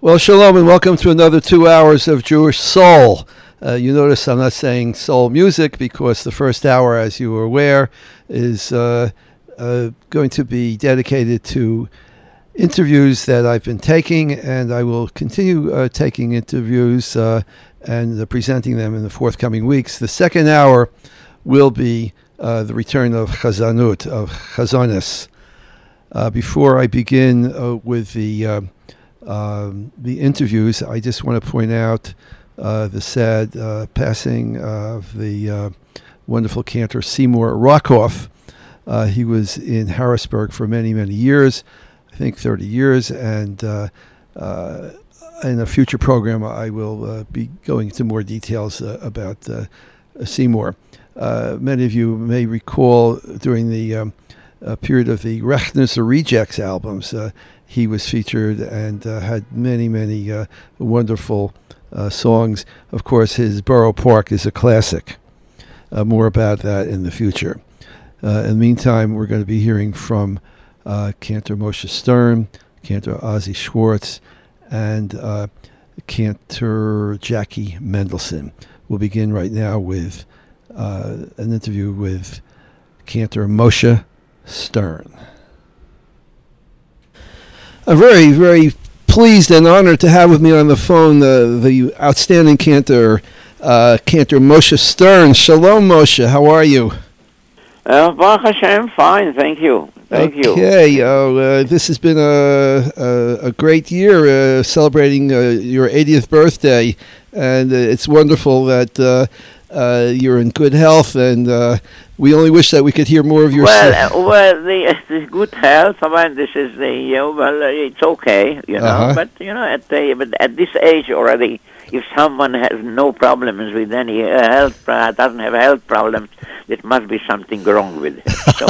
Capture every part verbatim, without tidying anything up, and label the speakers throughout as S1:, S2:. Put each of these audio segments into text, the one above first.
S1: Well, shalom and welcome to another two hours of Jewish Soul. Uh, you notice I'm not saying soul music because the first hour, as you are aware, is uh, uh, going to be dedicated to interviews that I've been taking, and I will continue uh, taking interviews uh, and uh, presenting them in the forthcoming weeks. The second hour will be uh, the return of Chazanut, of Chazonis. Uh, before I begin uh, with the uh, Um, the interviews, I just want to point out uh, the sad uh, passing of the uh, wonderful cantor Seymour Rockoff. Uh, he was in Harrisburg for many, many years, I think thirty years, and uh, uh, in a future program I will uh, be going into more details uh, about uh, Seymour. Uh, many of you may recall during the um, uh, period of the Rechnus Rejects albums, uh, he was featured and uh, had many, many uh, wonderful uh, songs. Of course, his Borough Park is a classic. Uh, more about that in the future. Uh, in the meantime, we're going to be hearing from uh, Cantor Moshe Stern, Cantor Ozzy Schwartz, and uh, Cantor Jackie Mendelson. We'll begin right now with uh, an interview with Cantor Moshe Stern. I'm very, very pleased and honored to have with me on the phone uh, the outstanding cantor, uh, Cantor Moshe Stern. Shalom, Moshe. How are you?
S2: Uh, Baruch Hashem, fine. Thank you. Thank
S1: okay.
S2: you.
S1: Okay. Uh, uh, this has been a, a, a great year uh, celebrating uh, your eightieth birthday, and uh, it's wonderful that uh, uh, you're in good health, and uh, we only wish that we could hear more of your.
S2: Well, uh, well, the, the good health. I mean, this is the uh, well, uh, it's okay, you know. Uh-huh. But you know, at the but at this age already, if someone has no problems with any uh, health, uh, doesn't have health problems, it must be something wrong with it. So,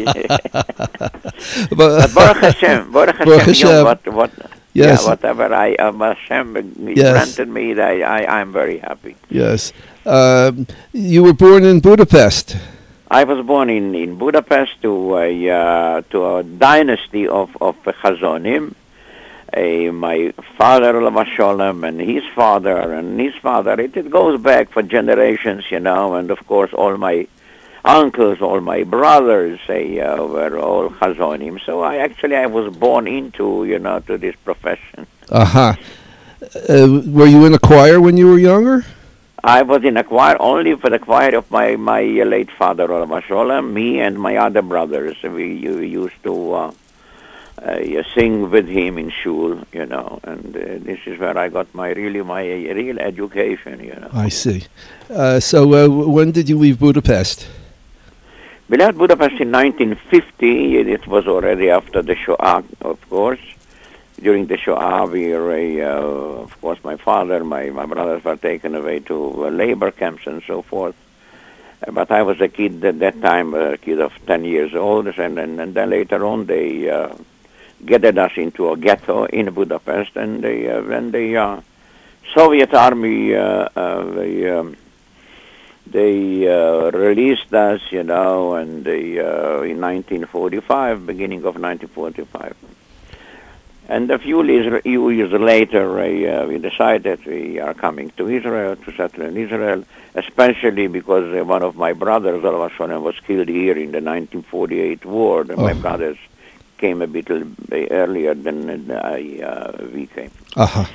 S2: but, but Baruch Hashem, Baruch Hashem, Baruch Hashem. You know, what what.
S1: Yes.
S2: Yeah, whatever I um, Hashem
S1: yes.
S2: granted me, I, I I'm very happy.
S1: Yes. Um, you were born in Budapest.
S2: I was born in, in Budapest to a uh, to a dynasty of of Chazonim. Uh, my father, Olav Sholem, and his father, and his father. It, it goes back for generations, you know. And of course, all my uncles, all my brothers, say uh, were all Chazonim. So I actually I was born into, you know, to this profession.
S1: Uh-huh. Uh Were you in a choir when you were younger?
S2: I was in a choir only for the choir of my my late father, Olav Sholem, me and my other brothers. We, we used to uh, uh, sing with him in shul, you know, and uh, this is where I got my really my uh, real education, you know.
S1: I see. Uh, so uh, when did you leave Budapest?
S2: We left Budapest in nineteen fifty. It was already after the Shoah, of course. During the Shoah, we were, uh, of course, my father, my, my brothers were taken away to uh, labor camps and so forth. Uh, but I was a kid at that time, a kid of ten years old, and, and, and then later on they uh, gathered us into a ghetto in Budapest, and they, uh, when the uh, Soviet army, uh, uh, they, um, they uh, released us, you know, and they, uh, in nineteen forty-five, beginning of nineteen forty-five. And a few years, few years later, uh, we decided we are coming to Israel, to settle in Israel, especially because uh, one of my brothers, Olav Sholem, was killed here in the nineteen forty-eight war. And oh. My brothers came a bit earlier than I, uh, we came.
S1: Uh-huh.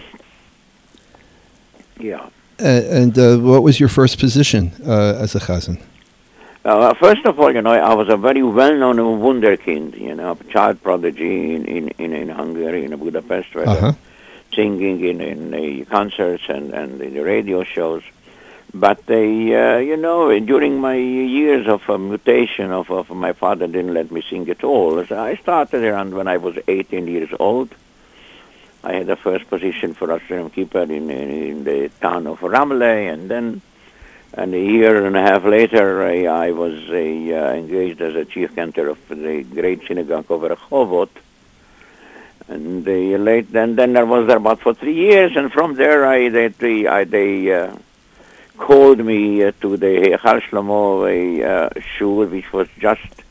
S2: Yeah.
S1: Uh, and uh, what was your first position uh, as a chazan?
S2: Uh, first of all, you know, I was a very well-known wunderkind, you know, child prodigy in, in, in, in Hungary, in Budapest, where uh-huh. singing in, in uh, concerts and, and in the radio shows. But, they, uh, you know, during my years of uh, mutation of, of my father didn't let me sing at all. So I started around when I was eighteen years old. I had the first position for Ashram Keeper in, in, in the town of Ramleh, and then And a year and a half later, I, I was uh, engaged as a chief cantor of the great synagogue of Rehovot. And they late, then, then I was there about for three years, and from there, I they they, I, they uh, called me uh, to the Har Shlomo uh, shul, which was just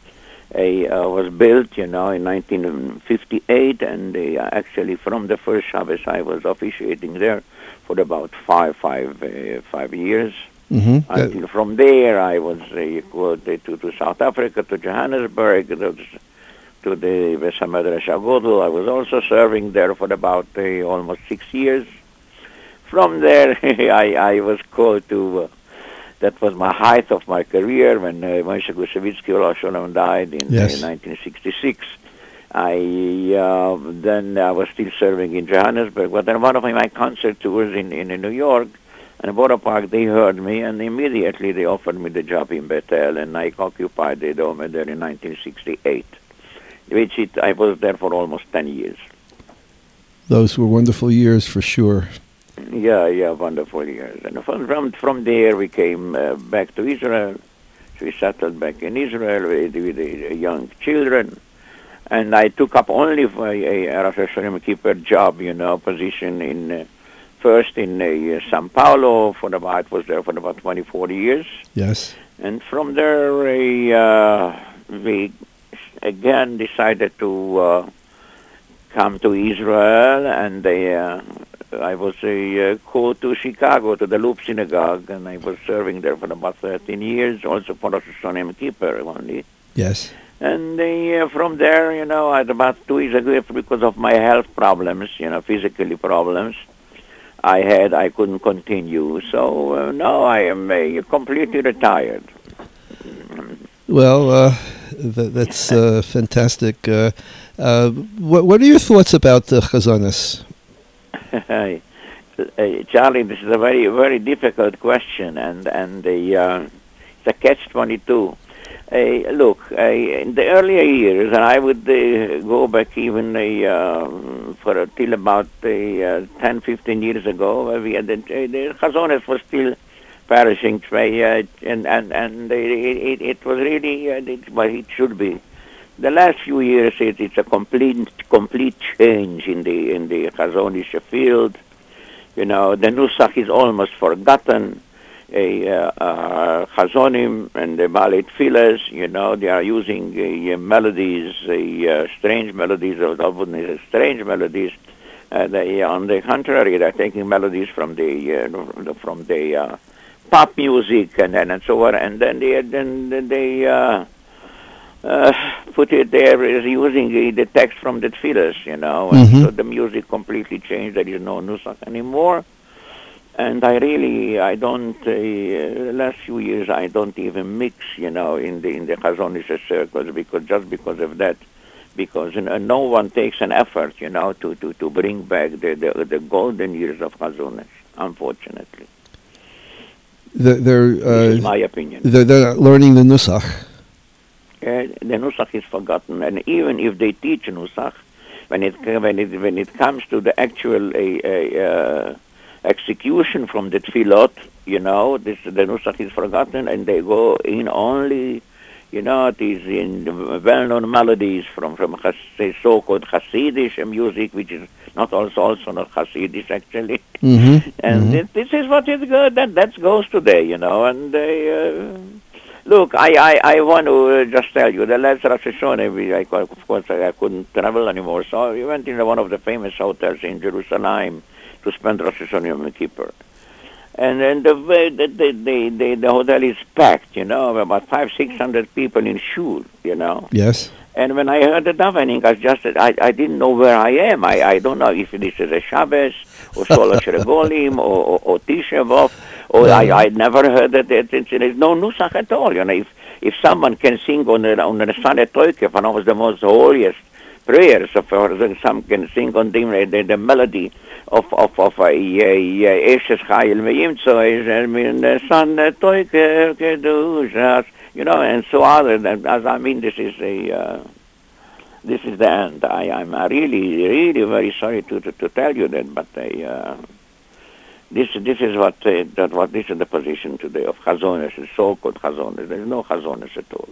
S2: a, uh, was built, you know, in nineteen fifty-eight, and they, uh, actually from the first Shabbos I was officiating there for about five, five, uh, five years.
S1: Mm-hmm.
S2: Until uh, from there I was uh, go to, to South Africa, to Johannesburg, to, to the Beis HaMedrash Agodl. I was also serving there for about uh, almost six years. From there, I, I was called to, uh, that was my height of my career when uh, Moshe Gusevitsky Rosh Hashanah died in
S1: Yes.
S2: uh, nineteen sixty-six. I uh, then I was still serving in Johannesburg, but then one of my concert tours in, in, in New York, and Borough Park, they heard me, and immediately they offered me the job in Bethel, and I occupied the Dome there in nineteen sixty-eight, which it, I was there for almost ten years.
S1: Those were wonderful years for sure.
S2: Yeah, yeah, wonderful years. And from from, from there we came uh, back to Israel. So we settled back in Israel with, with the young children. And I took up only for a, a Rosh Hashanah Kippur job, you know, position in, uh, first in uh, Sao Paulo, for about, I was there for about twenty-four years.
S1: Yes.
S2: And from there, uh, we again decided to uh, come to Israel, and they, uh, I was a, uh, called to Chicago, to the Loop Synagogue, and I was serving there for about thirteen years, also for Rosh Hashanah Yom Kippur only.
S1: Yes.
S2: And they, uh, from there, you know, at about two years ago, because of my health problems, you know, physically problems, I had, I couldn't continue. So uh, now I am uh, completely retired.
S1: Well, uh, th- that's uh, fantastic. Uh, uh, what, what are your thoughts about the Chazonis?
S2: uh, Charlie, this is a very, very difficult question, and and the uh, it's a catch twenty-two. Uh, look, uh, in the earlier years, and I would uh, go back even uh, uh, for uh, till about uh, uh, ten, fifteen years ago, uh, we had the, uh, the Chazonis was still perishing, uh, and and and it, it, it was really uh, it, what it should be. The last few years, it, it's a complete complete change in the in the Chazonische field. You know, the Nusach is almost forgotten. A uh, uh, Chazonim and the Ballet Tfilas, you know, they are using uh, melodies, uh, strange melodies, or uh, strange melodies. Uh, they, on the contrary, they're taking melodies from the uh, from the uh, pop music and and, and so on, and then they then they uh, uh, put it there as using uh, the text from the Tfilas, you know, and
S1: Mm-hmm.
S2: so the music completely changed. There is no Nusach anymore. And I really, I don't, uh, the last few years, I don't even mix, you know, in the in the Chazonische circles, because just because of that, because you know, no one takes an effort, you know, to, to, to bring back the, the the golden years of Chazonis, unfortunately.
S1: The, they're,
S2: This
S1: uh,
S2: is my opinion.
S1: they're, they're not learning the Nusach.
S2: Uh, the Nusach is forgotten, and even if they teach Nusach, when it when it when it comes to the actual a uh, uh, execution from the Tfilot, you know, this the Nusach is forgotten, and they go in only, you know, it is in the well-known melodies from from Chas- so-called Hasidic music, which is not also also not Hasidic actually.
S1: Mm-hmm.
S2: And
S1: mm-hmm.
S2: This, this is what is good. That that goes today, you know. And they, uh, look, I, I, I want to uh, just tell you the last Rosh Hashanah, we, I, of course I, I couldn't travel anymore, so we went into one of the famous hotels in Jerusalem to spend Rosh Hashanah Yom Kippur. And then the, the, the, the, the, the hotel is packed, you know, about five, six hundred people in shul, you know.
S1: Yes.
S2: And when I heard the davening, I just, I, I didn't know where I am. I, I don't know if this is a Shabbos, or Sholosh Regolim, or, or, or Tisha B'Av, or I, I never heard that there is no Nusach at all. You know, if, if someone can sing on the, on the Sane Toike, one of the most holiest prayers, of some can sing on the, the, the melody of of of a Eshes Chayil Meimtso, I mean, Sane Toike Kedushas, you know, and so on. And as I mean, this is a uh, this is the end. I I'm really really very sorry to to, to tell you that, but I, uh, this this is what uh, that what this is the position today of Chazonis, the so-called Chazonis. There is no Chazonis at all.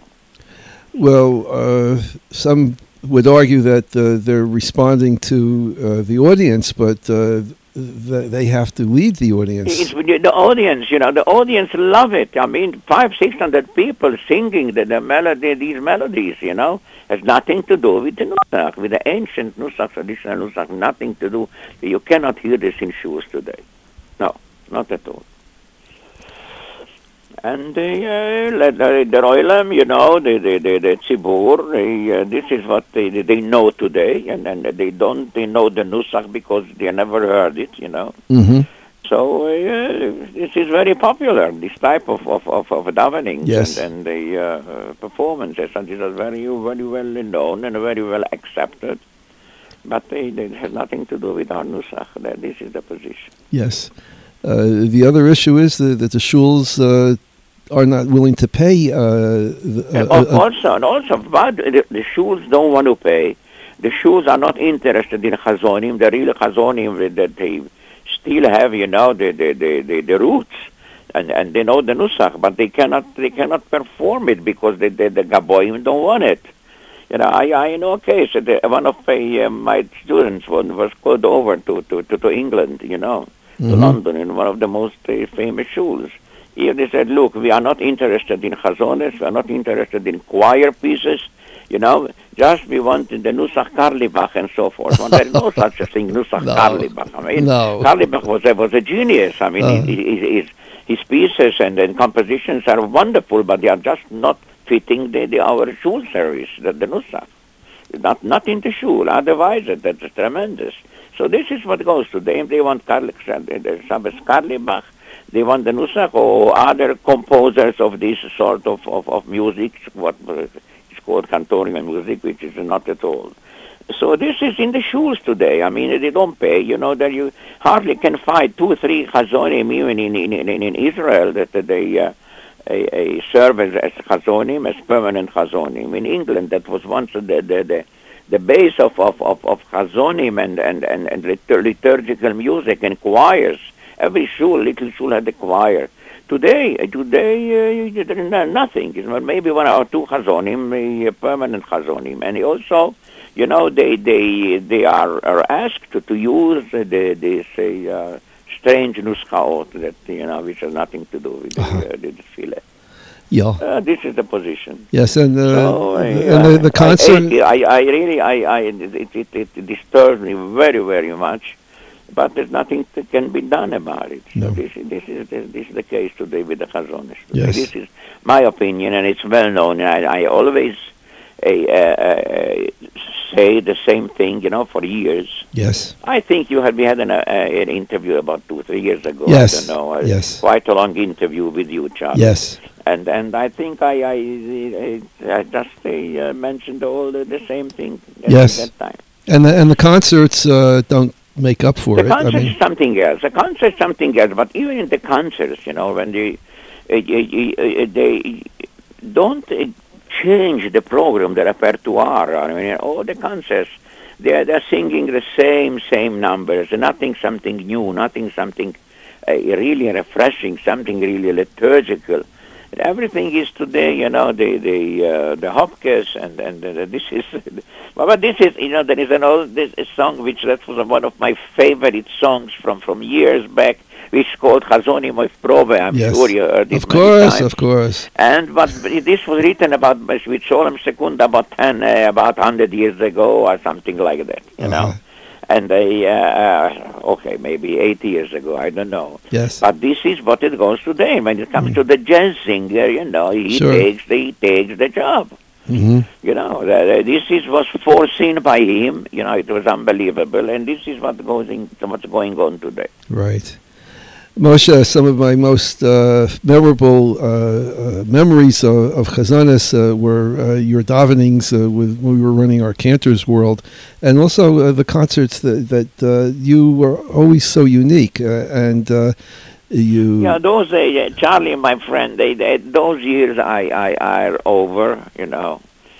S1: Well, uh, some would argue that uh, they're responding to uh, the audience, but uh, th- they have to lead the audience.
S2: It's with the audience, you know, the audience love it. I mean, five, six hundred people singing the, the melody, these melodies, you know, has nothing to do with the Nusach, with the ancient Nusach, traditional Nusach, nothing to do. You cannot hear this in shuls today. No, not at all. And the, uh, the, the Roilam, you know, the, the, the, the Tzibur, they, uh, this is what they, they know today, and, and they don't, they know the Nusach because they never heard it, you know.
S1: Mm-hmm.
S2: So uh, this is very popular, this type of, of, of, of davening
S1: yes.
S2: and, and the uh, performances, and these are very, very well known and very well accepted. But they, they have nothing to do with our Nusach. This is the position.
S1: Yes. Uh, the other issue is that, that the shuls uh, are not willing to pay. Uh, the, uh,
S2: and also, and also, but the, the shuls don't want to pay. The shuls are not interested in chazonim. The real chazonim that they still have, you know, the the, the, the, the roots, and, and they know the nusach, but they cannot they cannot perform it because the the, the gaboim don't want it. You know, I, I know a case that one of my, uh, my students was, was called over to, to, to, to England, you know,
S1: mm-hmm.
S2: to London, in one of the most uh, famous shuls. Here they said, look, we are not interested in chazones, we are not interested in choir pieces, you know, just we want the Nusach Karlibach and so forth. Well, there is no such a thing, Nusach
S1: no.
S2: Karlibach. I mean,
S1: no.
S2: Karlibach was a, was a genius. I mean, uh. his, his, his, his pieces and, and compositions are wonderful, but they are just not fitting the, the our shul service, the, the Nusach. Not, not in the shul, otherwise that's tremendous. So this is what goes to them. They want Karl, the Shabbos Karlibach, they want the Nusach or other composers of this sort of, of, of music, what is called cantorial music, which is not at all. So this is in the shuls today. I mean, they don't pay. You know, that you hardly can find two, three chazonim even in, in, in, in Israel that they uh, a, a serve as, as chazonim, as permanent chazonim. In England, that was once the the, the, the base of, of, of, of chazonim and, and, and, and liturgical music and choirs. Every shul, little shul had a choir. Today, today uh, there is nothing. Maybe one or two chazonim, a permanent chazonim, and also, you know, they they they are, are asked to, to use the this uh, strange nuschaot that you know which has nothing to do with the, uh, the tefillah.
S1: Yeah.
S2: Uh, this is the position.
S1: Yes, and, uh,
S2: so, uh,
S1: and the, the concert.
S2: I, I, I really, I, I it, it, it disturbs me very, very much. But there's nothing that can be done about it. So
S1: no.
S2: this, this, is, this, this is the case today with the chazonis.
S1: Yes.
S2: This is my opinion, and it's well known. I, I always uh, uh, say the same thing, you know, for years.
S1: Yes.
S2: I think you had we had an, uh, an interview about two, three years ago.
S1: Yes.
S2: I don't know.
S1: Yes.
S2: Quite a long interview with you, Charlie.
S1: Yes.
S2: And and I think I I, I, I just uh, mentioned all the, the same thing at
S1: yes.
S2: that time.
S1: And the, and the concerts uh, don't make up for
S2: the
S1: it.
S2: The concert
S1: I mean,
S2: is something else. The concert is something else. But even in the concerts, you know, when they uh, uh, they don't uh, change the program, the repertoire. I mean, all the concerts, they're they're singing the same same numbers. Nothing something new. Nothing something uh, really refreshing. Something really liturgical. Everything is today, you know, the the uh, the Hopkins and and uh, this is, but this is, you know, there is an old this a song which that was one of my favorite songs from, from years back, which is called Chazonim of Probe. I'm
S1: yes.
S2: sure you heard it.
S1: Of course,
S2: times.
S1: of course.
S2: And but this was written about with Sholem Sekunda about ten, uh, about hundred years ago or something like that, you uh-huh. know. And they, uh, okay, maybe eight years ago, I don't know.
S1: Yes.
S2: But this is what it goes today. When it comes mm. to the jazz singer, you know, he
S1: sure.
S2: takes the he takes the job.
S1: Mm-hmm.
S2: You know, the, the, this is was foreseen by him. You know, it was unbelievable, and this is what goes in, what's going on today.
S1: Right. Moshe, some of my most uh, memorable uh, uh, memories of, of Chazanis uh, were uh, your davenings uh, with, when we were running our Cantor's World, and also uh, the concerts that, that uh, you were always so unique. Uh, and uh, you...
S2: Yeah, those, uh, Charlie, my friend, they, they, those years I, I, are over, you know.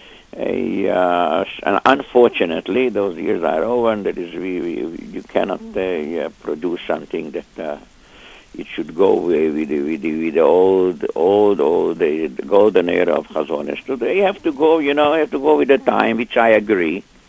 S2: Uh, and unfortunately, those years are over, and that is, we, we, you cannot uh, produce something that... Uh, it should go away with the, with the, with the old, old, old, the, the golden era of Chazonis. Today you have to go, you know, you have to go with the time, which I agree.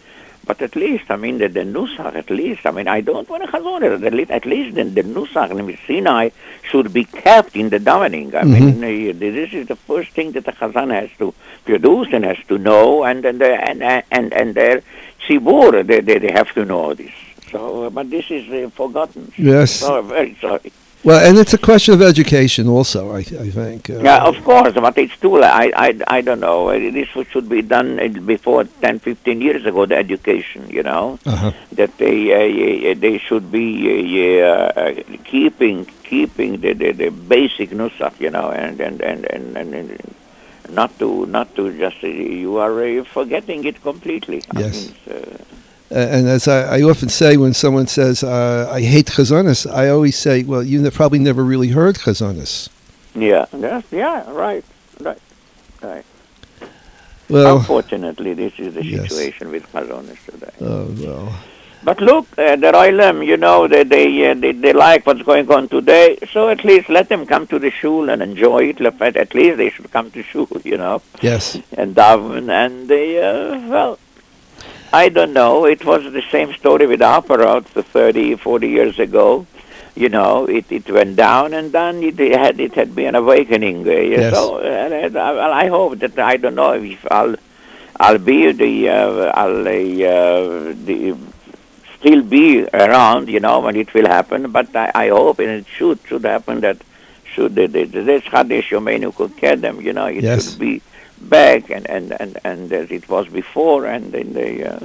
S2: But at least, I mean, the, the Nusach, at least, I mean, I don't want to chazon it. At least, at least the, the Nusach, I mean, Sinai should be kept in the davening. I
S1: Mhm.
S2: mean, uh, this is the first thing that the chazan has to produce and has to know, and and and and, and, and their tzibur, they, they, they have to know this. So, uh, but this is uh, forgotten.
S1: Yes.
S2: So, very sorry.
S1: Well, and it's a question of education also, I, I think. Uh,
S2: Yeah, of course, but it's too late. I, I, I don't know. Uh, This should be done uh, before ten, fifteen years ago, the education, you know,
S1: Uh-huh.
S2: that they uh, uh, they should be uh, uh, keeping keeping the, the, the basic nusach, you know, and and, and, and, and, and not to not to just, uh, you are uh, forgetting it completely. I
S1: Yes.
S2: mean, uh,
S1: Uh, and as I, I often say when someone says, uh, I hate chazonis, I always say, well, you ne- probably never really heard chazonis.
S2: yeah, yes, yeah, right, right, right.
S1: Well,
S2: Unfortunately, this is the
S1: yes.
S2: situation with chazonis today.
S1: oh, well,
S2: But look, uh, the Roilem, you know, they they, uh, they they like what's going on today, so at least let them come to the shul and enjoy it. But at least they should come to shul, you know,
S1: yes.
S2: and daven. And they, uh, well, I don't know. It was the same story with the Aparot thirty, forty years ago. You know, it, it went down, and then it had it had been an awakening. Uh,
S1: Yes.
S2: So, uh, I, well, I hope that I don't know if I'll I'll be the uh, I'll uh, the. still be around, you know, when it will happen. But I, I hope, and it should should happen, that should the the this Chadesh Yomeinu could get them, you know, it
S1: Yes.
S2: should be back and and and and as it was before, and in the uh,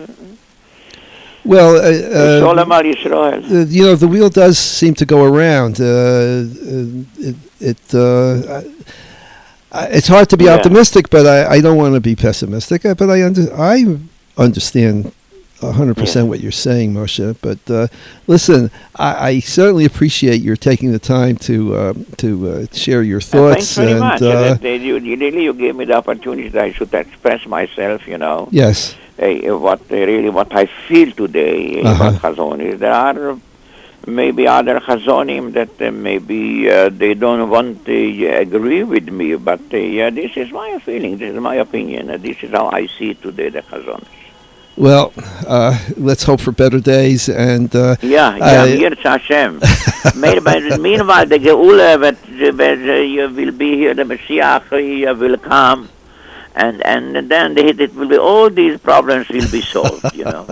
S1: Well, uh,
S2: Sholem
S1: uh,
S2: Al Yisrael.
S1: uh, you know, the wheel does seem to go around. Uh, uh, it, it uh, I, it's hard to be
S2: Yeah.
S1: optimistic, but I, I don't want to be pessimistic. Uh, But I, under, I understand one hundred percent what you're saying, Moshe. But uh, listen, I, I certainly appreciate your taking the time to um, to uh, share your
S2: Uh,
S1: thoughts.
S2: thanks very
S1: and
S2: much.
S1: uh,
S2: Uh, they, you, you really you gave me the opportunity that I should express myself, you know.
S1: yes,
S2: Uh, what uh, really what I feel today uh,
S1: Uh-huh.
S2: about Chazonis. There are maybe other Chazonim that uh, maybe uh, they don't want to uh, agree with me, but uh, yeah, this is my feeling, this is my opinion, uh, this is how I see today the Chazonis.
S1: well, uh, let's hope for better days. And uh,
S2: Yeah, yeah,
S1: I-
S2: Yirtz Hashem. Meanwhile, meanwhile, the Geula that, that uh, will be here, the Mashiach uh, will come, and and then it, it will be, all these problems will be solved, you know.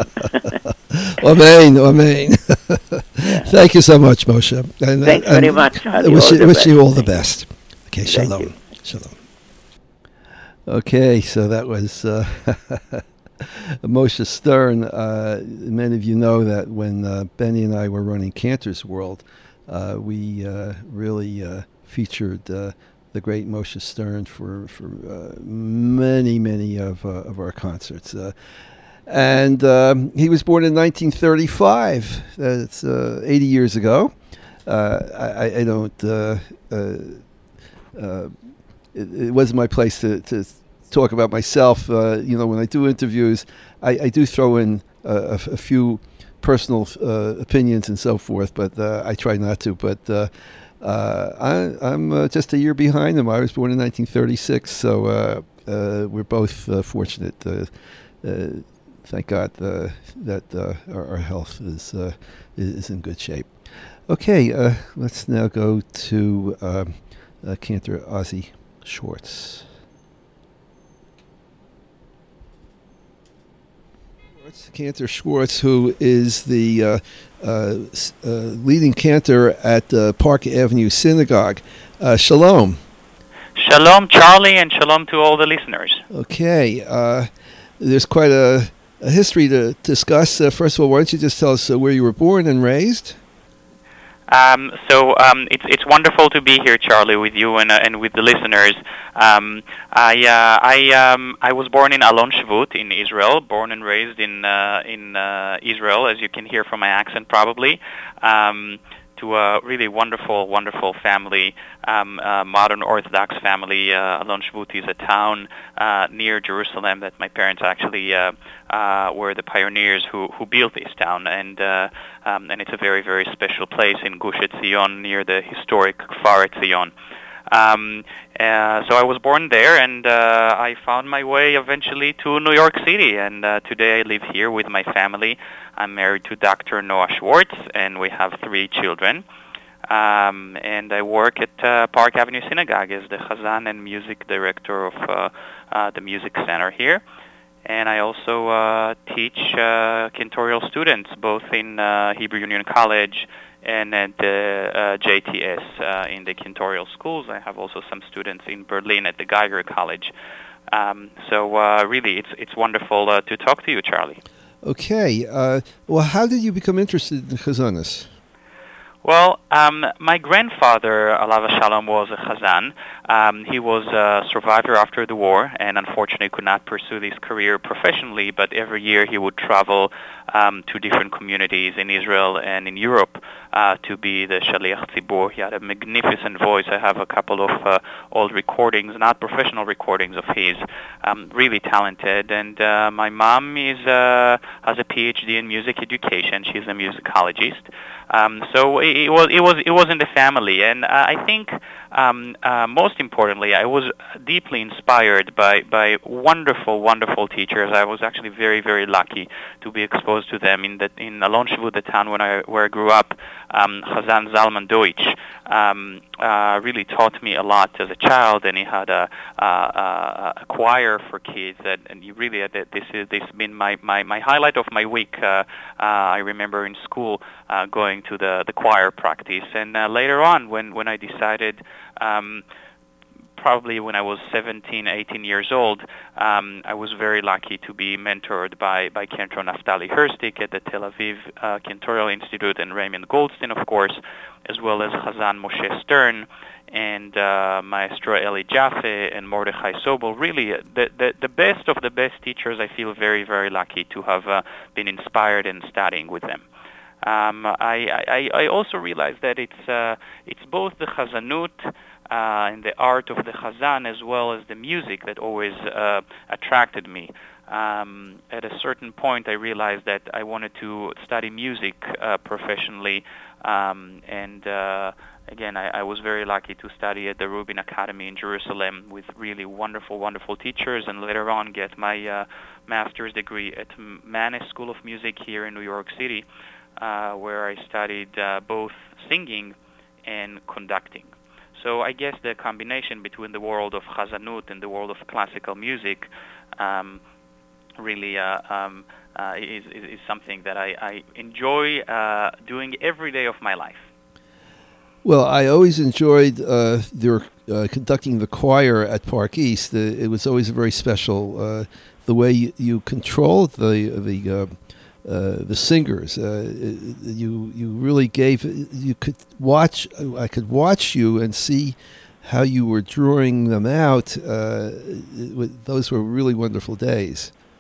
S1: Amen, amen. Thank you so much, Moshe. And,
S2: Thanks
S1: and
S2: very much.
S1: I
S2: Hadi,
S1: wish,
S2: all
S1: you,
S2: the
S1: wish you
S2: best.
S1: all the best. Okay,
S2: Thank
S1: shalom.
S2: you.
S1: Shalom. Okay, so that was uh, Moshe Stern. Uh, many of you know that when uh, Benny and I were running Cantor's World, uh, we uh, really uh, featured uh, the great Moshe Stern for for uh, many many of uh, of our concerts. Uh, and um, he was born in nineteen thirty-five. That's uh, eighty years ago. Uh, I, I don't. Uh, uh, uh, it, it wasn't my place to, to talk about myself. Uh, you know, when I do interviews, I, I do throw in uh, a, f- a few personal uh, opinions and so forth, but uh, I try not to. But uh, uh, I, I'm uh, just a year behind him. I was born in nineteen thirty-six, so uh, uh, we're both uh, fortunate. Uh, uh, thank God uh, that uh, our, our health is uh, is in good shape. Okay, uh, let's now go to um, uh, Cantor Ozzy Schwartz. Cantor Schwartz, who is the uh, uh, s- uh, leading cantor at uh, Park Avenue Synagogue. Uh, shalom.
S3: Shalom, Charlie, and shalom to all the listeners.
S1: Okay, uh, there's quite a, a history to discuss. Uh, first of all, why don't you just tell us uh, where you were born and raised?
S3: Um, so um, it's it's wonderful to be here, Charlie, with you and uh, and with the listeners. Um, I uh, I um, I was born in Alon Shvut in Israel, born and raised in uh, in uh, Israel, as you can hear from my accent, probably. Um, to a really wonderful, wonderful family, um, uh, modern Orthodox family. Uh, Alon Shvut is a town uh, near Jerusalem that my parents actually uh, uh, were the pioneers who, who built this town, and uh, um, and it's a very, very special place in Gush Etzion near the historic Kfar Etzion. Um, uh, so I was born there, and uh, I found my way eventually to New York City, and uh, today I live here with my family. I'm married to Doctor Noah Schwartz, and we have three children. Um, and I work at uh, Park Avenue Synagogue as the Chazan and music director of uh, uh, the music center here. And I also uh, teach uh, cantorial students both in uh, Hebrew Union College and at the uh, J T S uh, in the cantorial schools. I have also some students in Berlin at the Geiger College. Um, so uh, really, it's it's wonderful uh, to talk to you, Charlie.
S1: Okay. Uh, well, how did you become interested in Chazanis?
S3: Well, um, my grandfather, Alav Shalom, was a Chazan. Um, he was a survivor after the war and unfortunately could not pursue his career professionally, but every year he would travel um, to different communities in Israel and in Europe uh, to be the Shaliach Tzibur. He had a magnificent voice. I have a couple of uh, old recordings, not professional recordings of his, um, really talented. And uh, my mom is uh, has a P H D in music education. She's a musicologist. Um, so it, it was it was it was in the family, and uh, I think um, uh, most importantly, I was deeply inspired by by wonderful, wonderful teachers. I was actually very, very lucky to be exposed to them in the in Alon Shvut, the town when I where I grew up. Um, Chazan Zalman Deutsch um, uh, really taught me a lot as a child, and he had a, a, a, a choir for kids. And, and you really this is this has been my, my, my highlight of my week. Uh, uh, I remember in school uh, going to the, the choir practice, and uh, later on when when I decided. Um, Probably when I was seventeen, eighteen years old, um, I was very lucky to be mentored by, by Cantor Naftali Herstik at the Tel Aviv uh, Cantorial Institute and Raymond Goldstein, of course, as well as Chazan Moshe Stern and uh, Maestro Eli Jaffe and Mordechai Sobel. Really, the, the, the best of the best teachers. I feel very, very lucky to have uh, been inspired and studying with them. Um, I, I, I also realized that it's uh, it's both the Chazanut Uh, and the art of the Chazan as well as the music that always uh, attracted me. Um, at a certain point, I realized that I wanted to study music uh, professionally, um, and uh, again, I, I was very lucky to study at the Rubin Academy in Jerusalem with really wonderful, wonderful teachers, and later on get my uh, master's degree at Manes School of Music here in New York City, uh, where I studied uh, both singing and conducting. So I guess the combination between the world of Chazanut and the world of classical music um, really uh, um, uh, is, is something that I, I enjoy uh, doing every day of my life.
S1: Well, I always enjoyed uh, their uh, conducting the choir at Park East. Uh, it was always very special. Uh, the way you, you controlled the the uh, Uh, the singers, uh, you you really gave. You could watch. I could watch you and see how you were drawing them out. Uh, it, those were really wonderful days.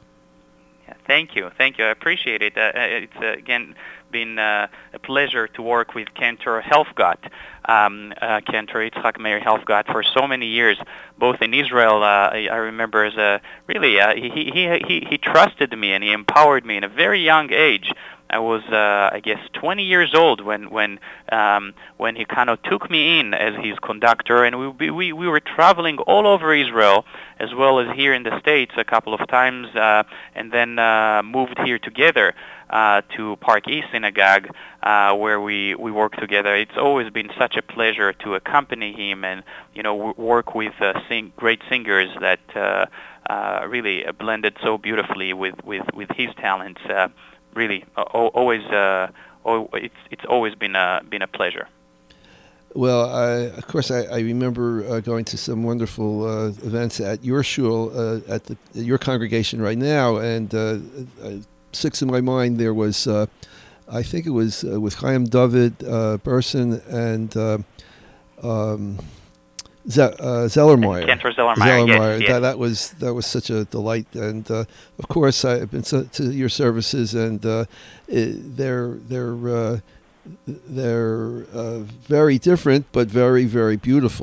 S3: Yeah, thank you, thank you. I appreciate it. Uh, it's uh, again been uh, a pleasure to work with Cantor Helfgott, um, uh, Cantor Yitzhak Meir Helfgott, for so many years, both in Israel. Uh, I, I remember as a really uh, he, he he he trusted me and he empowered me in a very young age. I was, uh, I guess, twenty years old when when um, when he kind of took me in as his conductor, and we we we were traveling all over Israel as well as here in the States a couple of times, uh, and then uh, moved here together uh, to Park East Synagogue, uh, where we we work together. It's always been such a pleasure to accompany him and you know w- work with uh, sing great singers that uh, uh, really blended so beautifully with with with his talents. Uh, Really, uh, always, uh, it's it's always been a been a pleasure.
S1: Well, I, of course, I, I remember uh, going to some wonderful uh, events at your shul, uh, at, the, at your congregation right now, and uh, uh, six in my mind there was, uh, I think it was uh, with Chaim David uh, Berson and. Uh, um, Z- uh, Zellermeyer.
S3: Cantor Zellermeyer.
S1: Zellermeyer.
S3: Yes, yes.
S1: That, that was that was such a delight, and uh, of course I've been to, to your services, and uh, it, they're they're uh, they're uh, very different, but very very beautiful.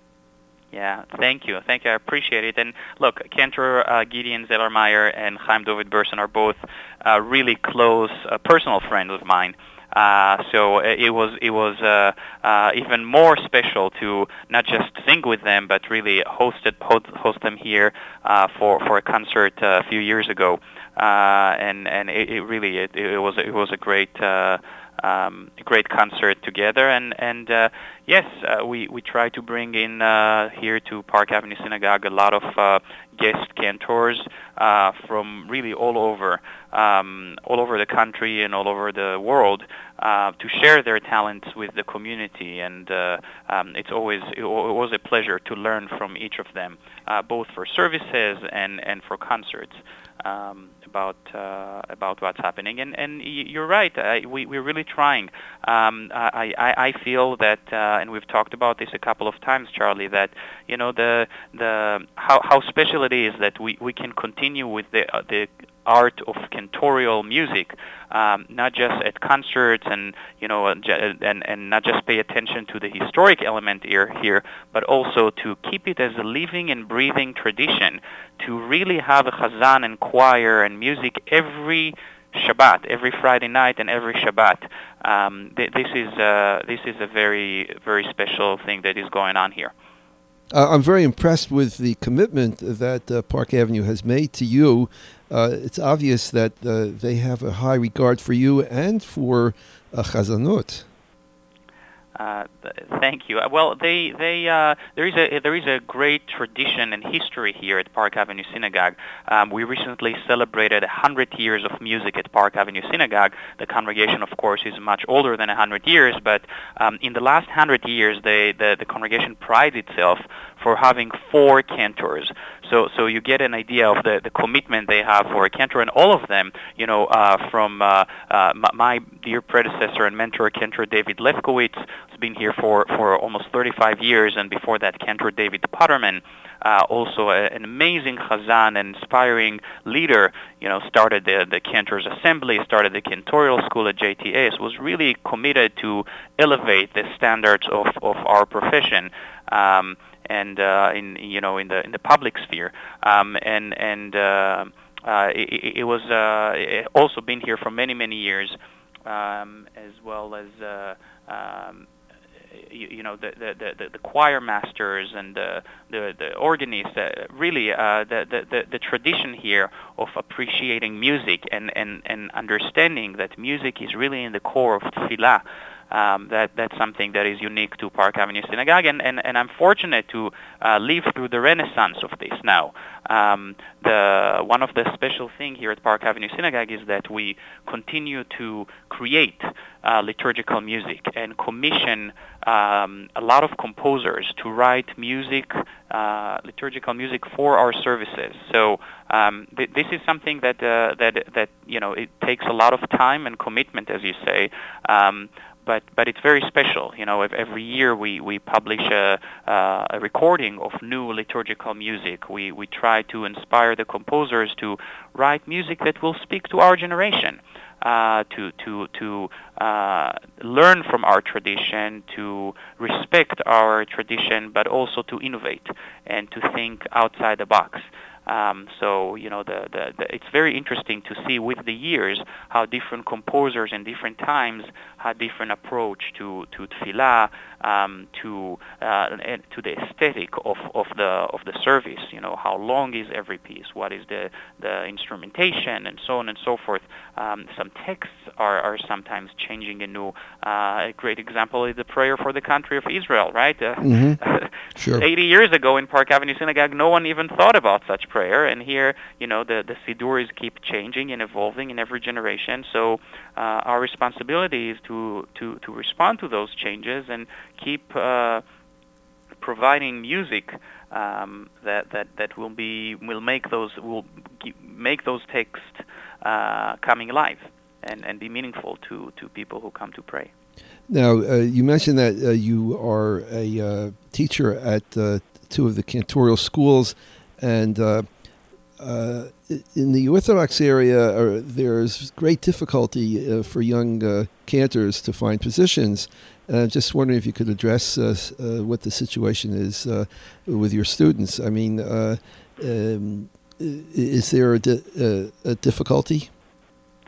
S3: Yeah, thank you, thank you. I appreciate it. And look, Cantor uh, Gideon Zellermeyer and Chaim David Berson are both uh, really close uh, personal friends of mine. Uh, so it was it was uh, uh, even more special to not just sing with them, but really host it, host them here uh, for for a concert uh, a few years ago. Uh, and and it, it really it, it was it was a great uh, um, great concert together. And and uh, yes, uh, we we try to bring in uh, here to Park Avenue Synagogue a lot of uh, guest cantors uh, from really all over um, all over the country and all over the world uh, to share their talents with the community. And uh, um, it's always it, it was a pleasure to learn from each of them, uh, both for services and and for concerts. Um, about uh, about what's happening, and and you're right. Uh, we we're really trying. Um, I, I I feel that, uh, and we've talked about this a couple of times, Charlie. That you know the the how how special it is that we, we can continue with the uh, the art of cantorial music, um, not just at concerts and you know and and not just pay attention to the historic element here here, but also to keep it as a living and breathing tradition. To really have a chazan and choir and music every Shabbat, every Friday night, and every Shabbat. Um, th- this is uh, this is a very very special thing that is going on here.
S1: Uh, I'm very impressed with the commitment that uh, Park Avenue has made to you. Uh, it's obvious that uh, they have a high regard for you and for uh, chazanot.
S3: Uh, thank you. Well, they they uh, there is a there is a great tradition and history here at Park Avenue Synagogue. Um, we recently celebrated a hundred years of music at Park Avenue Synagogue. The congregation, of course, is much older than a hundred years, but um, in the last hundred years, they, the the congregation prides itself for having four cantors. So so you get an idea of the, the commitment they have for a cantor, and all of them, you know, uh, from uh, uh, my, my dear predecessor and mentor, Cantor David Lefkowitz, has been here for, for almost thirty-five years, and before that, Cantor David Potterman, uh, also a, an amazing chazan and inspiring leader, you know, started the, the Cantors Assembly, started the Cantorial School at J T S, was really committed to elevate the standards of, of our profession. Um, and uh, in you know in the in the public sphere, um, and and uh, uh, it, it was uh, it also been here for many many years, um, as well as uh, um, you, you know the, the the the choir masters and the the, the organists. Uh, really, uh, the, the the tradition here of appreciating music and and and understanding that music is really in the core of tefillah. Um, that that's something that is unique to Park Avenue Synagogue, and, and, and I'm fortunate to uh, live through the renaissance of this now. Um, the one of the special things here at Park Avenue Synagogue is that we continue to create uh, liturgical music and commission um, a lot of composers to write music, uh, liturgical music for our services. So um, th- this is something that uh, that that you know it takes a lot of time and commitment, as you say. Um, But but it's very special, you know. If every year we we publish a uh, a recording of new liturgical music. We we try to inspire the composers to write music that will speak to our generation, uh, to to to uh, learn from our tradition, to respect our tradition, but also to innovate and to think outside the box. Um, so you know, the, the, the it's very interesting to see with the years how different composers in different times had different approach to to tefillah, um, to uh, to the aesthetic of, of the of the service. You know, how long is every piece? What is the the instrumentation, and so on and so forth. Um, some texts are, are sometimes changing a new. Uh, a great example is the prayer for the country of Israel, right? Uh,
S1: mm-hmm. Sure.
S3: eighty years ago in Park Avenue Synagogue, no one even thought about such prayer, and here, you know, the the Sidduris keep changing and evolving in every generation. So uh, our responsibility is to to to respond to those changes and keep uh, providing music um, that that that will be will make those will make those texts uh, coming alive and and be meaningful to to people who come to pray.
S1: Now, uh, you mentioned that uh, you are a uh, teacher at uh, two of the cantorial schools, and uh, uh, in the Orthodox area, uh, there's great difficulty uh, for young uh, cantors to find positions. And I'm just wondering if you could address uh, uh, what the situation is uh, with your students. I mean, uh, um, is there a, di- uh, a difficulty?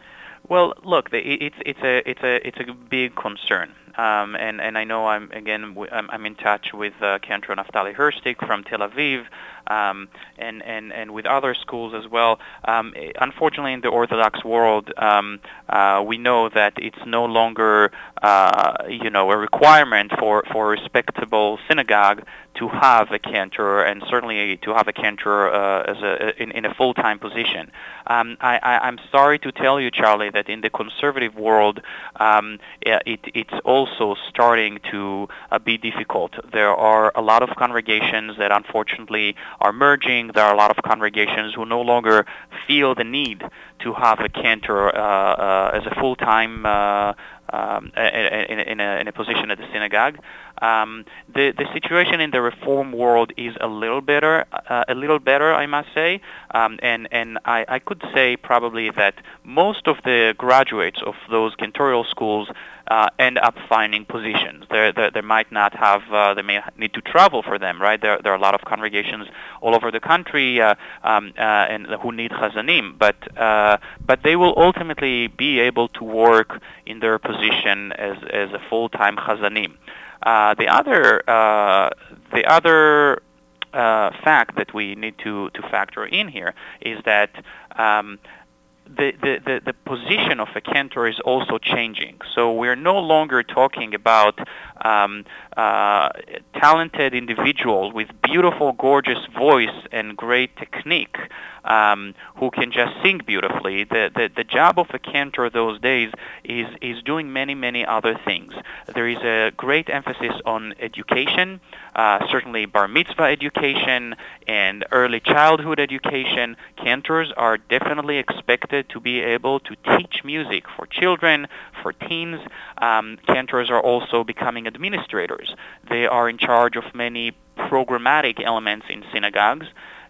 S3: Well, look, the, it's it's a it's a it's a big concern, um, and and I know I'm again w- I'm, I'm in touch with uh, Cantor Naftali Herstik from Tel Aviv, um, and and and with other schools as well. Um, unfortunately, in the Orthodox world, um, uh, we know that it's no longer uh, you know a requirement for for a respectable synagogue to have a cantor, and certainly to have a cantor uh, as a in, in a full-time position. Um, I, I, I'm sorry to tell you, Charlie, that in the conservative world, um, it, it's also starting to uh, be difficult. There are a lot of congregations that unfortunately are merging. There are a lot of congregations who no longer feel the need to have a cantor uh, uh, as a full-time uh, um, in, in, a, in a position at the synagogue. Um, the the situation in the Reform world is a little better, uh, a little better, I must say, um, and and I, I could say probably that most of the graduates of those cantorial schools uh, end up finding positions. They they might not have, uh, they may need to travel for them, right? There there are a lot of congregations all over the country uh, um, uh, and who need chazanim, but uh, but they will ultimately be able to work in their position as as a full-time chazanim. Uh, the other uh, the other uh, fact that we need to, to factor in here is that um, the, the, the, the position of a cantor is also changing. So we're no longer talking about um, uh, talented individuals with beautiful, gorgeous voice and great technique um, who can just sing beautifully. The, the, the job of a cantor those days is, is doing many, many other things. There is a great emphasis on education, uh, certainly bar mitzvah education and early childhood education. Cantors are definitely expected to be able to teach music for children, for teens. Um, cantors are also becoming administrators. They are in charge of many programmatic elements in synagogues.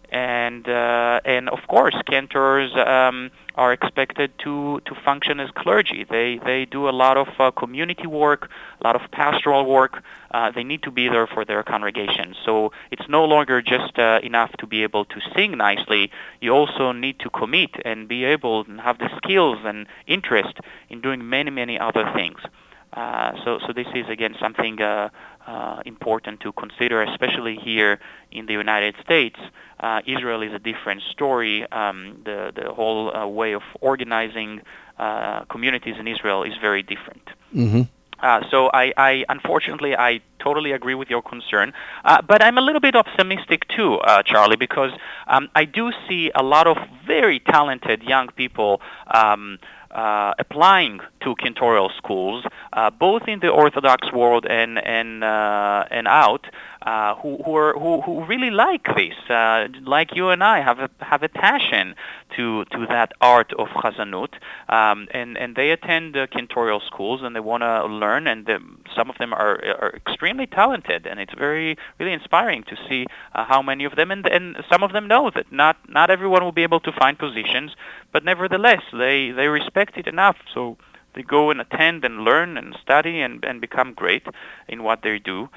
S3: And uh, and of course, cantors um, are expected to, to function as clergy. They they do a lot of uh, community work, a lot of pastoral work. Uh, they need to be there for their congregation. So it's no longer just uh, enough to be able to sing nicely. You also need to commit and be able and have the skills and interest in doing many many other things. Uh, so so this is again something uh, uh, important to consider, especially here in the United States. Uh, Israel is a different story. Um, the the whole uh, way of organizing uh, communities in Israel is very different.
S1: Mm-hmm.
S3: Uh, so I, I, unfortunately, I totally agree with your concern. Uh, but I'm a little bit optimistic too, uh, Charlie, because um, I do see a lot of very talented young people um, uh, applying to cantorial schools, uh, both in the Orthodox world and and uh, and out, uh, who who, are, who who really like this, uh, like you and I have a have a passion to to that art of chazanut, um, and and they attend uh, cantorial schools and they want to learn, and the, some of them are are extremely talented, and it's very really inspiring to see uh, how many of them, and and some of them know that not not everyone will be able to find positions, but nevertheless they they respect it enough, so they go and attend and learn and study and, and become great in what they do.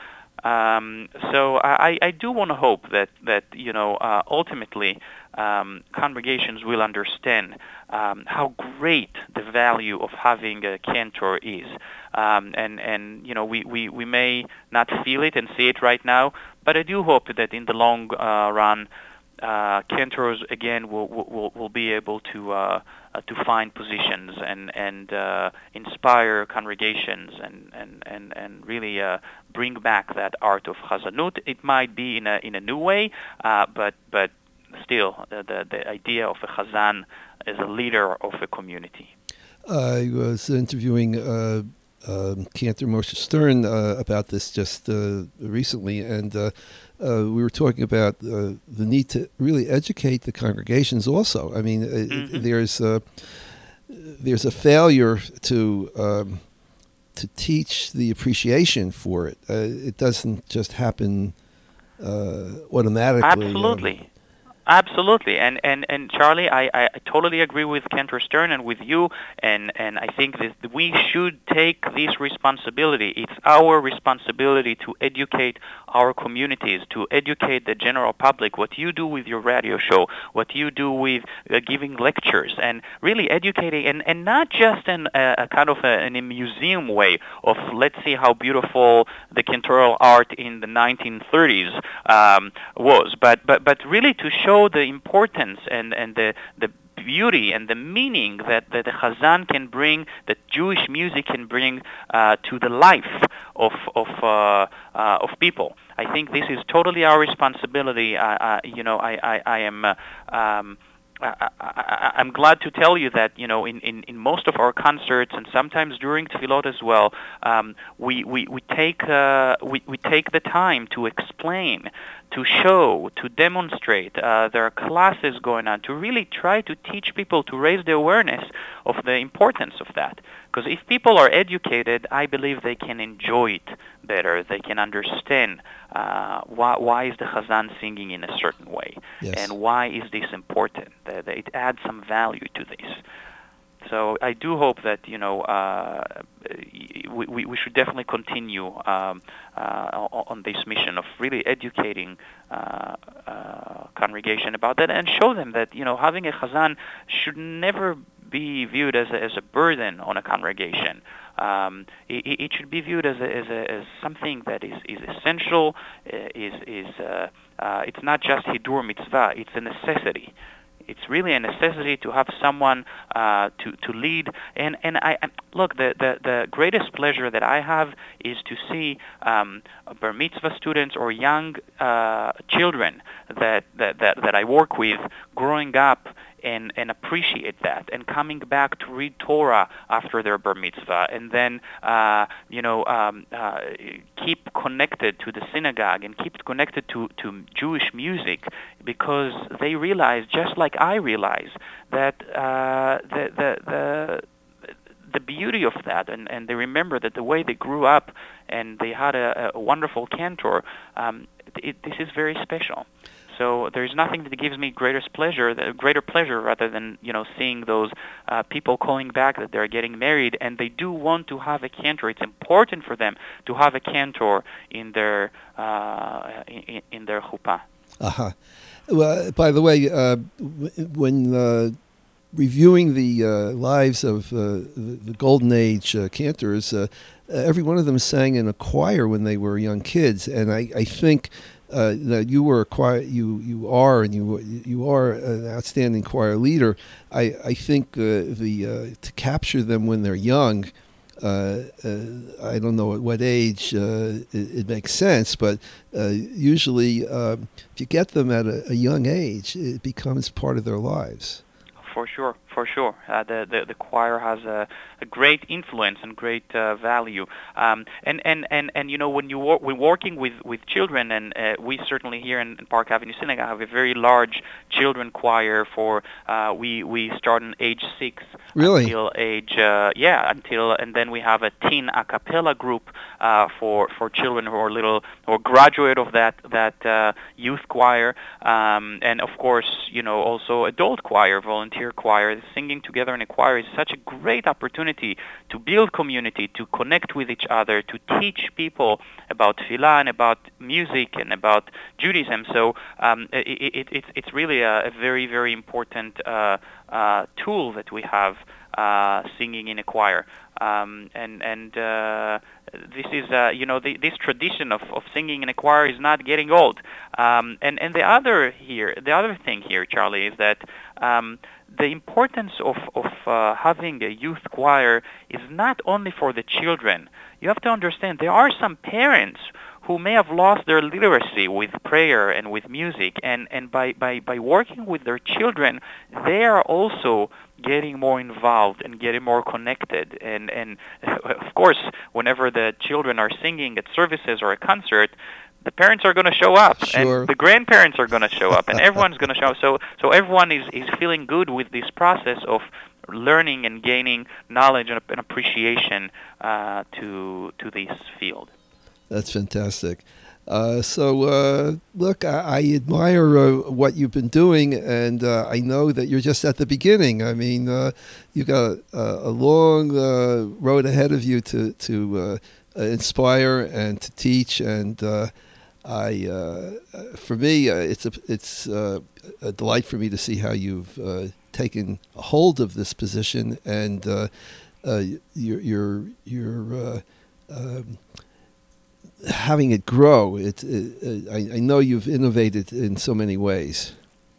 S3: Um, so I, I do want to hope that, that you know, uh, ultimately um, congregations will understand um, how great the value of having a cantor is. Um, and, and, you know, we, we, we may not feel it and see it right now, but I do hope that in the long uh, run, Uh, cantors again will, will will be able to uh, uh, to find positions and and uh, inspire congregations and and and and really uh, bring back that art of chazanut. It might be in a in a new way, uh, but but still the, the the idea of a chazan as a leader of a community.
S1: I was interviewing uh, uh, Cantor Moshe Stern uh, about this just uh, recently, and. Uh, Uh, we were talking about uh, the need to really educate the congregations also. I mean, mm-hmm. uh, there's, a, there's a failure to um, to teach the appreciation for it. Uh, it doesn't just happen uh, automatically.
S3: Absolutely.
S1: Um,
S3: Absolutely, and and and Charlie, I, I totally agree with Cantor Stern and with you, and and I think that we should take this responsibility. It's our responsibility to educate our communities, to educate the general public. What you do with your radio show, what you do with uh, giving lectures, and really educating, and and not just in a, a kind of a, in a museum way of let's see how beautiful the cantorial art in the nineteen thirties um, was, but but but really to show the importance and, and the, the beauty and the meaning that, that the Chazan can bring, that Jewish music can bring uh, to the life of of uh, uh, of people. I think this is totally our responsibility. Uh, uh, you know, I I, I am. Uh, um, I, I, I'm glad to tell you that, you know, in, in, in most of our concerts and sometimes during tefillot as well, um, we, we, we take uh, we, we take the time to explain, to show, to demonstrate. Uh, there are classes going on to really try to teach people, to raise the awareness of the importance of that. Because if people are educated, I believe they can enjoy it better. They can understand uh, why, why is the Chazan singing in a certain way,
S1: yes.
S3: and why is this important. That it adds some value to this. So I do hope that, you know, uh, we, we, we should definitely continue um, uh, on this mission of really educating uh, uh, congregation about that, and show them that, you know, having a Chazan should never be viewed as a, as a burden on a congregation. Um, it, it should be viewed as a, as, a, as something that is, is essential. Is is uh, uh, it's not just hidur mitzvah; it's a necessity. It's really a necessity to have someone uh, to to lead. And and I look, the, the the greatest pleasure that I have is to see um, bar mitzvah students or young uh, children that, that that that I work with growing up and and appreciate that, and coming back to read Torah after their bar mitzvah, and then uh, you know um, uh, keep connected to the synagogue and keep connected to, to Jewish music, because they realize, just like I realize, that uh, the the the the beauty of that, and, and they remember that the way they grew up and they had a, a wonderful cantor, um, it, this is very special. So there's nothing that gives me greater pleasure, greater pleasure rather than, you know, seeing those uh, people calling back that they're getting married and they do want to have a cantor. It's important for them to have a cantor in their uh, in, in their chuppah.
S1: Uh-huh. Well, by the way, uh, when uh, reviewing the uh, lives of uh, the, the Golden Age uh, cantors, uh, every one of them sang in a choir when they were young kids, and I, I think. Uh, that you were a choir, you you are, and you you are an outstanding choir leader. I I think uh, the uh, to capture them when they're young, uh, uh, I don't know at what age uh, it, it makes sense, but uh, usually uh, if you get them at a, a young age, it becomes part of their lives.
S3: For sure, for sure. Uh, the, the the choir has a, a great influence and great uh, value. Um, and, and, and, and you know, when you wor- we're working with, with children, and uh, we certainly here in, in Park Avenue Synagogue have a very large children choir. For uh, we we start on age six
S1: really?
S3: until age uh, yeah until and then we have a teen a cappella group uh, for for children who are little or graduate of that that uh, youth choir, um, and of course, you know, also adult choir, volunteer choir. Singing together in a choir is such a great opportunity to build community, to connect with each other, to teach people about tefillah and about music and about Judaism. So um, it, it, it, it's really a, a very, very important uh, uh, tool that we have, uh, singing in a choir. Um, and and uh, this is, uh, you know, the, this tradition of, of singing in a choir is not getting old. Um, and, and the other here, the other thing here, Charlie, is that um, the importance of, of uh, having a youth choir is not only for the children. You have to understand there are some parents who may have lost their literacy with prayer and with music, and, and by, by, by working with their children, they are also getting more involved and getting more connected. And, and of course, whenever the children are singing at services or a concert, the parents are going to show up,
S1: sure.
S3: and the grandparents are going to show up, and everyone's going to show up. So, so everyone is, is feeling good with this process of learning and gaining knowledge and, and appreciation uh, to to this field.
S1: That's fantastic. Uh, so, uh, look, I, I admire uh, what you've been doing, and uh, I know that you're just at the beginning. I mean, uh, you've got a, a long uh, road ahead of you to to uh, inspire and to teach. And uh, I, uh, for me, uh, it's a it's uh, a delight for me to see how you've uh, taken a hold of this position, and uh, uh, you're you're you're. Uh, um, having it grow. It, it, I, I know you've innovated in so many ways.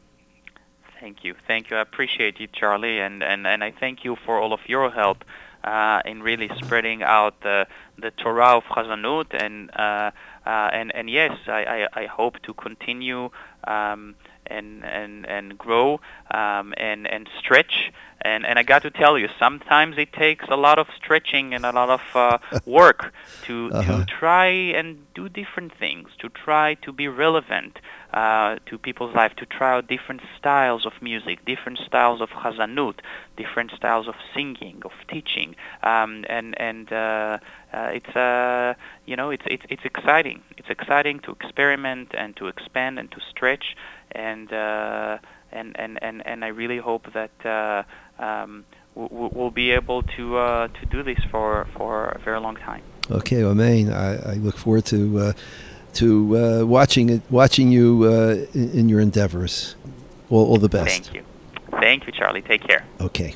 S3: Thank you. Thank you. I appreciate you, Charlie, and, and, and I thank you for all of your help uh, in really spreading out the the Torah of Chazanut, and uh, uh, and and yes, I, I, I hope to continue um, and and and grow um, and and stretch. And and I got to tell you, sometimes it takes a lot of stretching and a lot of uh, work to uh-huh. to try and do different things, to try to be relevant uh, to people's life, to try out different styles of music, different styles of chazanut, different styles of singing, of teaching, um, and and uh, uh, it's uh, you know it's it's it's exciting. It's exciting to experiment and to expand and to stretch, and uh, and, and and and I really hope that. Uh, Um, we'll be able to uh, to do this for, for a very long time.
S1: Okay, Amen. I, I look forward to uh, to uh, watching it, watching you uh, in, in your endeavors. All, all the best.
S3: Thank you, thank you, Charlie. Take care.
S1: Okay.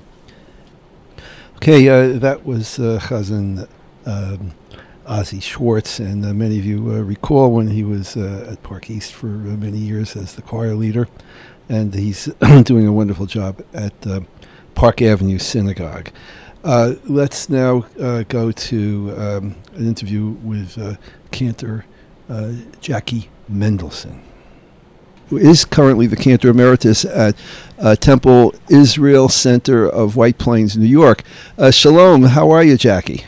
S1: Okay, uh, that was uh, Chazan um, Ozzie Schwartz, and uh, many of you uh, recall when he was uh, at Park East for uh, many years as the choir leader, and he's doing a wonderful job at. Uh, Park Avenue Synagogue. Uh, let's now uh, go to um, an interview with uh, cantor uh, Jackie Mendelson, who is currently the cantor emeritus at uh, Temple Israel Center of White Plains, New York. Uh, shalom, how are you, Jackie?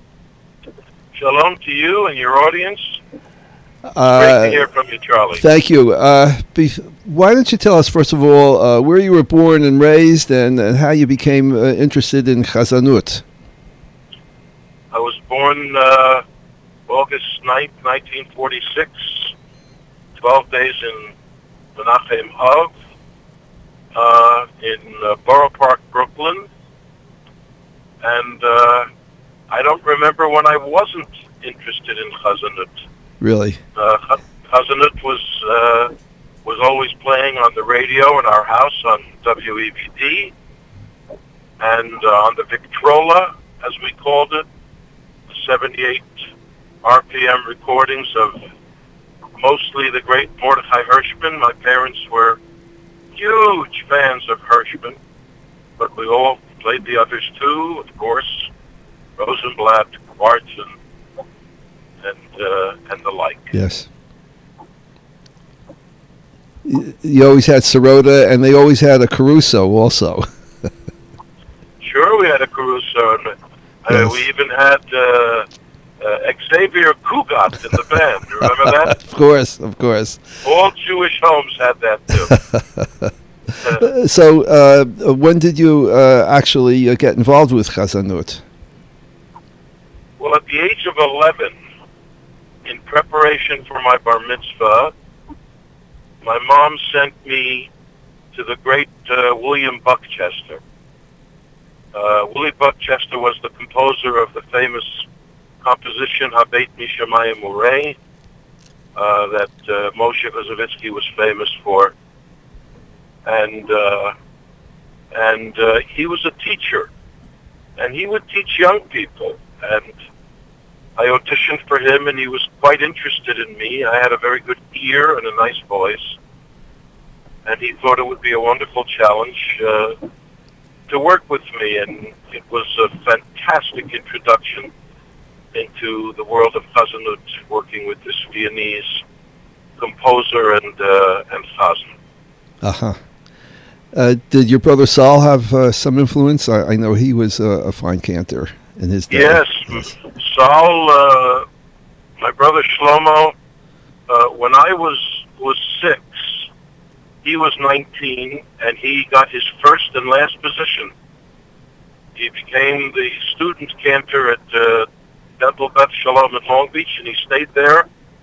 S4: Shalom to you and your audience.
S1: Uh,
S4: Great to hear from you, Charlie.
S1: Thank you. Uh, be, why don't you tell us, first of all, uh, where you were born and raised, and, and how you became uh, interested in Chazanut?
S4: I was born uh, August ninth, nineteen forty-six, twelve days in Menachem Av, uh, in uh, Borough Park, Brooklyn. And uh, I don't remember when I wasn't interested in Chazanut.
S1: Really?
S4: Uh, Chazanut was uh, was always playing on the radio in our house on W E B D and uh, on the Victrola, as we called it, seventy-eight R P M recordings of mostly the great Mordechai Hirschman. My parents were huge fans of Hirschman, but we all played the others too, of course, Rosenblatt, Quartz, and and uh, and the like.
S1: Yes. You always had Sirota, and they always had a Caruso also.
S4: Sure, we had a Caruso, and uh,
S1: yes.
S4: we even had uh, uh, Xavier Cugat in the band. You remember that?
S1: Of course, of course.
S4: All Jewish homes had that too.
S1: uh, so, uh, when did you uh, actually uh, get involved with Chazanut?
S4: Well, at the age of eleven, in preparation for my bar mitzvah, my mom sent me to the great uh, William Buckchester. Uh, Willie Buckchester was the composer of the famous composition Habeit Mishamayim Urei uh, that uh, Moshe Vazovitsky was famous for. And, uh, and uh, he was a teacher, and he would teach young people. And I auditioned for him, and he was quite interested in me. I had a very good ear and a nice voice, and he thought it would be a wonderful challenge uh, to work with me, and it was a fantastic introduction into the world of Chazanut, working with this Viennese composer and uh, and chazan.
S1: Uh-huh. Uh, did your brother Saul have uh, some influence? I, I know he was uh, a fine cantor in his day.
S4: Yes, yes. Saul, uh, my brother Shlomo, uh, when I was was six, he was nineteen, and he got his first and last position. He became the student cantor at uh, Temple Beth Shalom in Long Beach, and he stayed there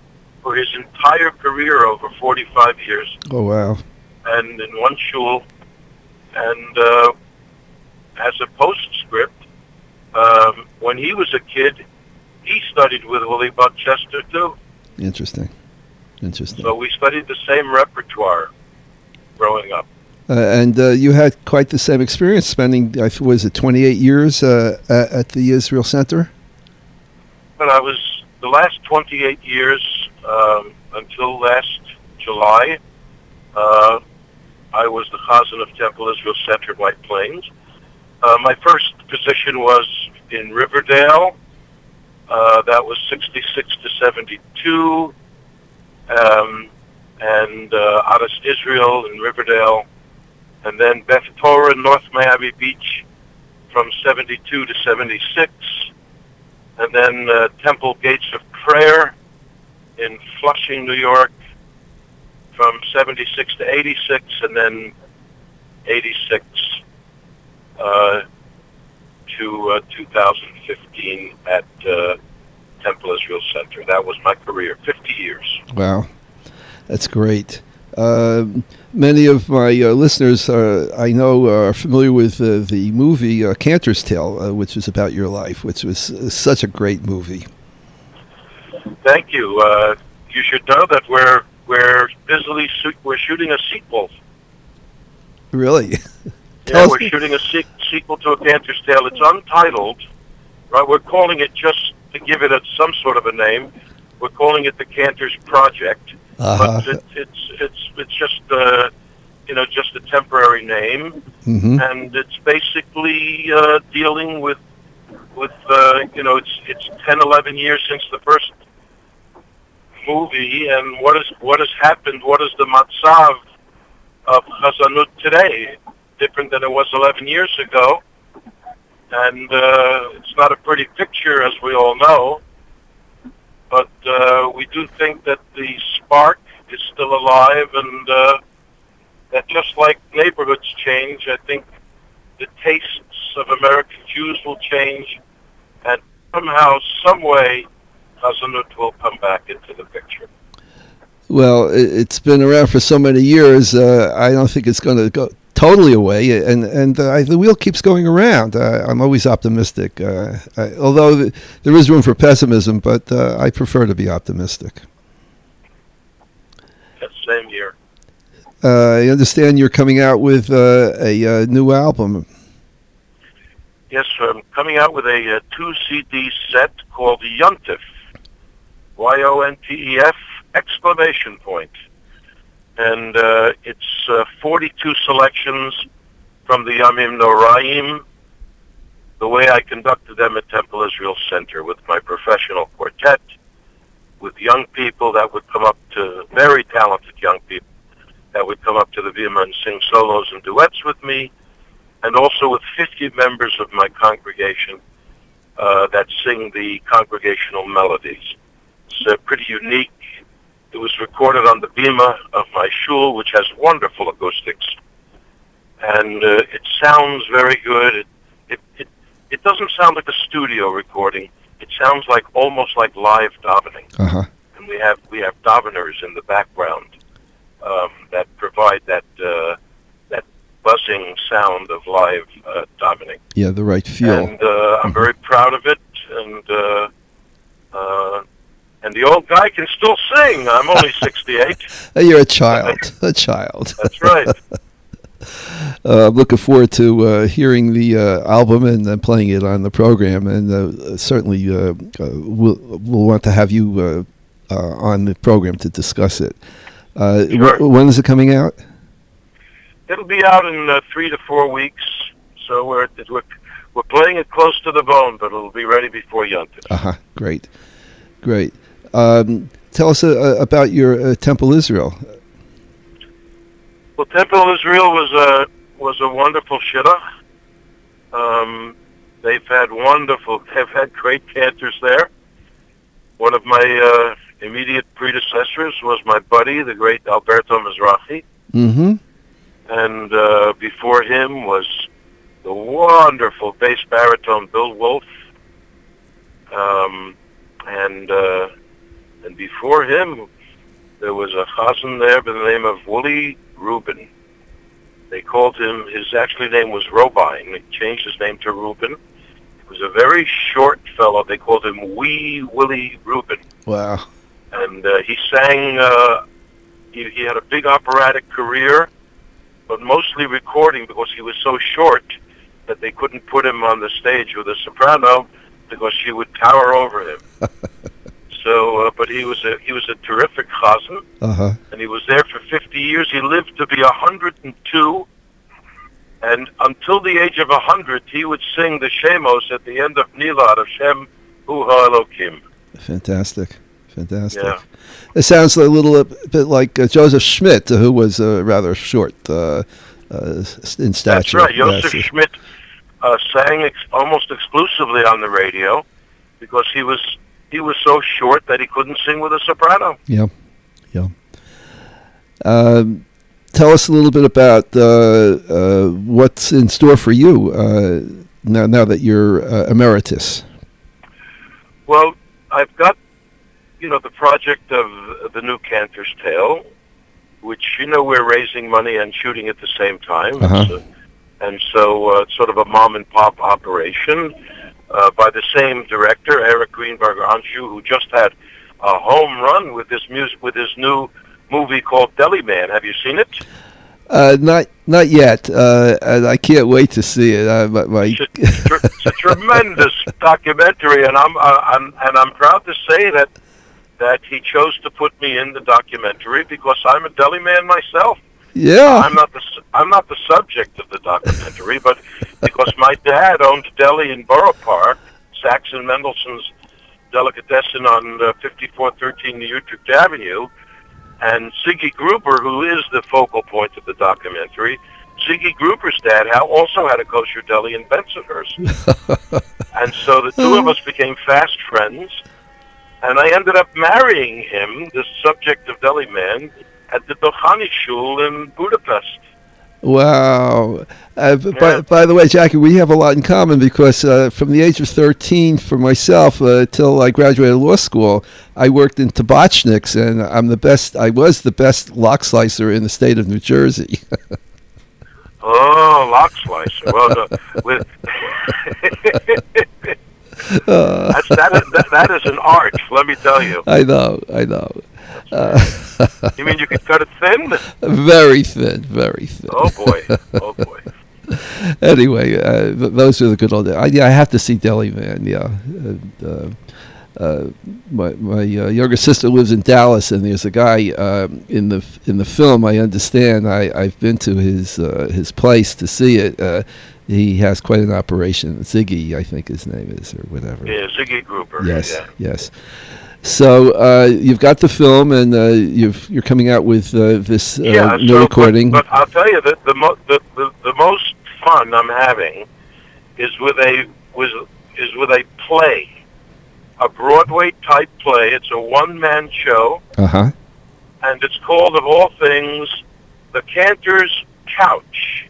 S4: for his entire career over forty-five years,
S1: Oh, wow.
S4: and in one shul. And uh, as a postscript, um, when he was a kid, he studied with Willie Buckchester too.
S1: Interesting. Interesting.
S4: So we studied the same repertoire growing up.
S1: Uh, and uh, you had quite the same experience spending, I th- was it twenty-eight years uh, at, at the Israel Center?
S4: But I was, the last twenty-eight years, um, until last July, uh, I was the Chazan of Temple Israel Center in White Plains. Uh, my first position was in Riverdale. Uh, that was sixty-six to seventy-two. Um, and uh, Adas Israel in Riverdale. And then Beth Torah in North Miami Beach from seventy-two to seventy-six. And then uh, Temple Gates of Prayer in Flushing, New York from seventy-six to eighty-six, and then eighty-six uh, to uh, two thousand fifteen at uh, Temple Israel Center. That was my career, fifty years.
S1: Wow. That's great. Uh, many of my uh, listeners, uh, I know, are familiar with uh, the movie uh, Cantor's Tale, uh, which is about your life, which was uh, such a great movie.
S4: Thank you. Uh, you should know that we're we're busily su- we're shooting a sequel.
S1: Really?
S4: Yeah, we're shooting a se- sequel to A Cantor's Tale. It's untitled, right? We're calling it, just to give it a, some sort of a name, we're calling it the Cantor's Project.
S1: Uh-huh.
S4: But it, it's it's it's just uh, you know just a temporary name,
S1: Mm-hmm.
S4: and it's basically uh, dealing with with uh, you know it's it's ten, eleven years since the first movie, and what is what has happened? What is the matzav of Chazanut today? Different than it was eleven years ago, and uh, it's not a pretty picture, as we all know. But uh, we do think that the spark is still alive, and uh, that just like neighborhoods change, I think the tastes of American Jews will change, and somehow, some way, Chazanut will come back into the picture.
S1: Well, it, it's been around for so many years. Uh, I don't think it's going to go totally away, and and uh, the wheel keeps going around. Uh, I'm always optimistic, uh, I, although th- there is room for pessimism, but uh, I prefer to be optimistic.
S4: Yes, same here.
S1: Uh, I understand you're coming out with uh, a uh, new album.
S4: Yes, I'm coming out with a, uh two C D set called Yontif, Y O N T E F, exclamation point. And uh, it's uh, forty-two selections from the Yamim Noraim, the way I conducted them at Temple Israel Center with my professional quartet, with young people that would come up to, very talented young people, that would come up to the Bima and sing solos and duets with me, and also with fifty members of my congregation uh, that sing the congregational melodies. It's uh, pretty unique. It was recorded on the bima of my shul, which has wonderful acoustics, and uh, it sounds very good. It, it it it doesn't sound like a studio recording. It sounds like almost like live davening.
S1: Uh-huh.
S4: And we have we have daveners in the background um, that provide that uh, that buzzing sound of live uh, davening.
S1: Yeah, the right feel.
S4: And uh, I'm very proud of it, and. Uh, uh, And the old guy can still sing. I'm only sixty-eight.
S1: You're a child, a child.
S4: That's right.
S1: uh, I'm looking forward to uh, hearing the uh, album and then playing it on the program, and uh, certainly uh, uh, we'll, we'll want to have you uh, uh, on the program to discuss it. Uh,
S4: Sure.
S1: wh- when is it coming out?
S4: It'll be out in uh, three to four weeks. So we're, we're we're playing it close to the bone, but it'll be ready before Yontif.
S1: Uh-huh. Great. Great. Um, tell us uh, about your uh, Temple Israel.
S4: Well, Temple Israel was a was a wonderful shidduch. Um, they've had wonderful, they've had great cantors there. One of my uh, immediate predecessors was my buddy, the great Alberto Mizrahi,
S1: Mm-hmm.
S4: and uh, before him was the wonderful bass baritone Bill Wolf, um, and uh, and before him there was a chazan there by the name of Willie Rubin. They called him, his actual name was Robine. They changed his name to Rubin. He was a very short fellow. They called him Wee Willie Rubin.
S1: Wow.
S4: And uh, he sang, uh, he, he had a big operatic career, but mostly recording because he was so short that they couldn't put him on the stage with a soprano because she would tower over him. So, uh, but he was a he was a terrific chazan,
S1: uh-huh.
S4: and he was there for fifty years. He lived to be a hundred and two, and until the age of a hundred, he would sing the Shemos at the end of Nilad, Hashem Hu Elokim.
S1: Fantastic, fantastic.
S4: Yeah.
S1: It sounds a little bit like uh, Joseph Schmidt, uh, who was uh, rather short uh, uh, in stature.
S4: That's right. Joseph
S1: yes.
S4: Schmidt uh, sang ex- almost exclusively on the radio because he was. He was so short that he couldn't sing with a soprano.
S1: Yeah, yeah. Um, tell us a little bit about uh, uh, what's in store for you uh, now. Now that you're uh, emeritus.
S4: Well, I've got, you know, the project of the new Cantor's Tale, which you know we're raising money and shooting at the same time,
S1: uh-huh.
S4: so, and so uh, it's sort of a mom and pop operation. Uh, by the same director, Eric Greenberger Anshu, who just had a home run with this music, with his new movie called Deli Man. Have you seen it?
S1: Uh, not not yet. Uh, and I can't wait to see it. Uh, my, my
S4: it's, a, it's a tremendous documentary, and I'm, uh, I'm and I'm proud to say that that he chose to put me in the documentary because I'm a deli man myself.
S1: Yeah,
S4: I'm not the I'm not the subject of the documentary, but because my dad owned a deli in Borough Park, Saxon Mendelssohn's Delicatessen on uh, fifty-four thirteen New Utrecht Avenue, and Ziggy Gruber, who is the focal point of the documentary, Ziggy Gruber's dad also had a kosher deli in Bensonhurst, and so the two of us became fast friends, and I ended up marrying him, the subject of Deli Man, at the Dochani Shul in Budapest.
S1: Wow. Uh, b-
S4: Yeah.
S1: by, by the way, Jackie, we have a lot in common because uh, from the age of thirteen for myself uh, till I graduated law school, I worked in Tabachniks, and I'm the best, I was the best lock slicer in the state of New Jersey.
S4: Oh, lock slicer. Well, no, with
S1: uh,
S4: That's, that, is, that, that is an art, let me tell you.
S1: I know, I know. Uh,
S4: You mean you could cut it thin?
S1: very thin, very thin.
S4: Oh, boy. Oh, boy.
S1: Anyway, uh, th- those are the good old days. I, yeah, I have to see Deli Man. Yeah, and, uh, uh, my my uh, younger sister lives in Dallas, and there's a guy um, in the in the film. I understand. I I've been to his uh, his place to see it. Uh, he has quite an operation. Ziggy, I think his name is, or whatever.
S4: Yeah, Ziggy Gruber.
S1: Yes,
S4: Yeah.
S1: yes. So uh, you've got the film, and uh, you've you're coming out with uh, this uh,
S4: Yeah,
S1: new
S4: so,
S1: recording.
S4: But, but I'll tell you that the, mo- the, the the most fun I'm having is with a was is with a play, a Broadway type play. It's a one man show,
S1: Uh huh.
S4: and it's called, of all things, The Cantor's Couch.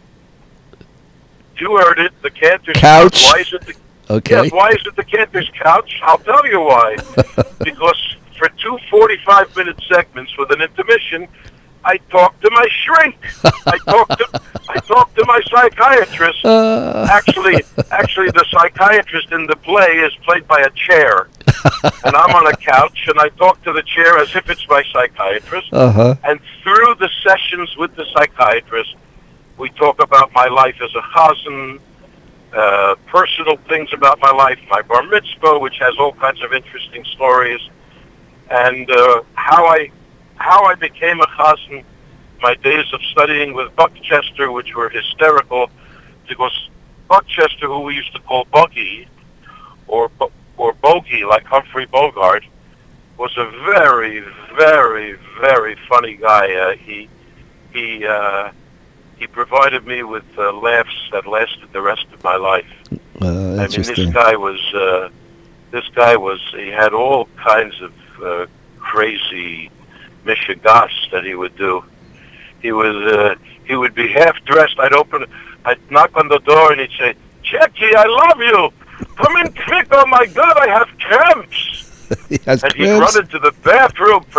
S4: You heard it, The Cantor's
S1: Couch?
S4: Why is it the
S1: Okay.
S4: Yes, why is it the Cantor's Couch? I'll tell you why. Because for two forty-five minute segments with an intermission, I talked to my shrink. I talked to I talked to my psychiatrist.
S1: Uh,
S4: Actually, actually, the psychiatrist in the play is played by a chair, and I'm on a couch, and I talk to the chair as if it's my psychiatrist.
S1: uh huh.
S4: And through the sessions with the psychiatrist, we talk about my life as a chazan, uh, personal things about my life, my bar mitzvah, which has all kinds of interesting stories, and uh, how I how I became a chazan, my days of studying with Buckchester, which were hysterical, because Buckchester, who we used to call Buggy, or or Bogey, like Humphrey Bogart, was a very, very, very funny guy. Uh, he he uh, he provided me with uh, laughs that lasted the rest of my life.
S1: Uh,
S4: I mean,
S1: interesting.
S4: this guy was uh, this guy was he had all kinds of uh, crazy mishigas that he would do. He was uh, he would be half dressed. I'd open, I'd knock on the door, and he'd say, "Jackie, I love you. Come in quick. Oh my God, I have cramps."
S1: He has
S4: And he'd
S1: cramps?
S4: run into the bathroom for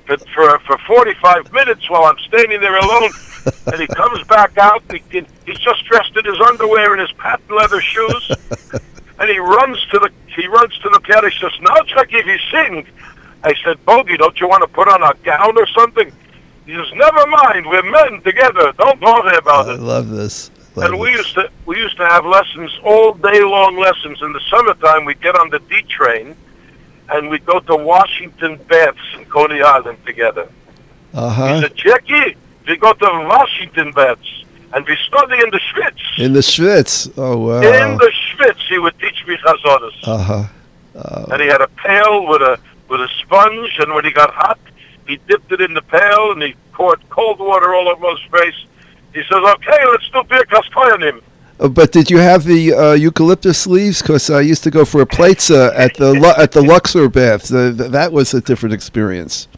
S4: for, for, for forty-five minutes while I'm standing there alone. And he comes back out. He, he's just dressed in his underwear and his patent leather shoes. And he runs to the he runs to the piano. He says, "Now, Chucky, if you sing." I said, "Bogey, don't you want to put on a gown or something?" He says, "Never mind. We're men together. Don't bother about
S1: I
S4: it."
S1: love this. Love
S4: and we
S1: this.
S4: used to we used to have lessons all day long lessons. In the summertime, we'd get on the D train, and we'd go to Washington Baths in Coney Island together.
S1: Uh
S4: He
S1: huh.
S4: said, "Jackie, we go to Washington Baths, and we study in the Schwitz.
S1: In the Schwitz. Oh wow.
S4: In the Schwitz, he would teach me chazonas.
S1: Uh huh. Uh,
S4: And he had a pail with a with a sponge, and when he got hot, he dipped it in the pail, and he poured cold water all over his face. He says, "Okay, let's do beer kastoyanim."
S1: Uh, But did you have the uh, eucalyptus leaves? Because I used to go for a platza at the Lu- at the Luxor baths. Uh, th- that was a different experience.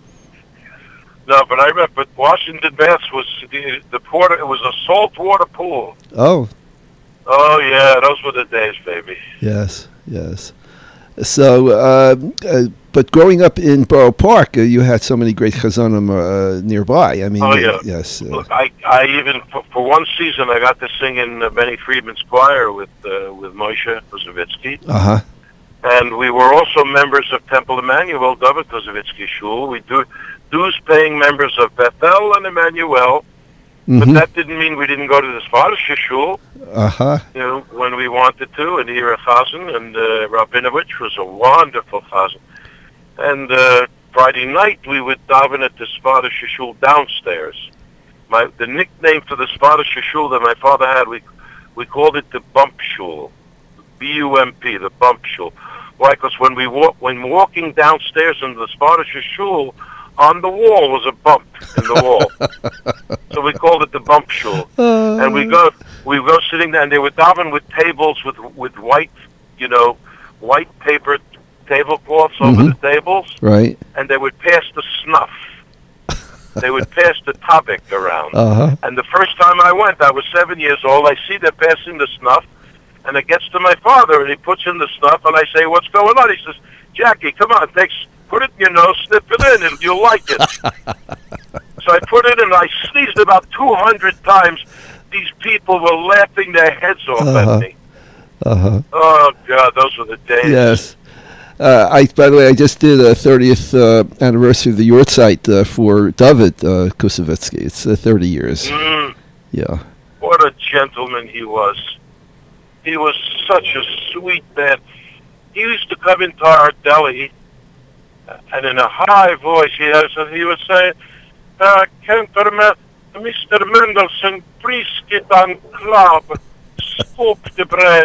S4: No, but I remember Washington Baths was the, the porter. It was a saltwater pool.
S1: Oh,
S4: Oh yeah, those were the days, baby.
S1: yes, yes. So, uh, uh, but growing up in Borough Park, uh, you had so many great chazanim uh, nearby. I mean,
S4: Oh, yeah.
S1: uh, yes. Uh,
S4: Look, I, I even for, for one season I got to sing in uh, Benny Friedman's choir with uh, with Moshe Kozovitsky,
S1: uh huh.
S4: and we were also members of Temple Emmanuel, David Kozovitsky Shul. We do dues-paying members of Bethel and Emmanuel, but
S1: Mm-hmm.
S4: that didn't mean we didn't go to the Spartish Shul,
S1: Uh huh.
S4: you know, when we wanted to, and hear a chazan, and uh, Rabinovich was a wonderful chazan. And uh, Friday night we would daven at the Spartish Shul downstairs. My the nickname for the Spartish Shul that my father had, we we called it the Bump Shul, B U M P, the Bump Shul. Why? Because when we walk, when walking downstairs into the Spartish Shul, on the wall was a bump in the wall, so we called it the Bump Shul. And we go, we go sitting there, and they were daven with tables with with white, you know, white paper tablecloths over
S1: Mhm.
S4: the tables,
S1: Right.
S4: and they would pass the snuff. They would pass the topic around.
S1: Uh huh.
S4: And the first time I went, I was seven years old. I see they're passing the snuff, and it gets to my father, and he puts in the snuff, and I say, "What's going on?" He says, "Jackie, come on, take, put it in your nose, sniff it in, and you'll like it." So I put it in, and I sneezed about two hundred times. These people were laughing their heads off
S1: Uh-huh.
S4: at me.
S1: Uh huh.
S4: Oh, God, those were the days.
S1: Yes. Uh, I, by the way, I just did a thirtieth uh, anniversary of the Yortzeit uh, for David uh, Kusevitsky. It's uh, thirty years.
S4: Mm,
S1: Yeah.
S4: what a gentleman he was. He was such a sweet man. He used to come into our deli, and in a high voice, he, has, he would say, uh, Mister Mendelssohn, please get on club, scoop the bread,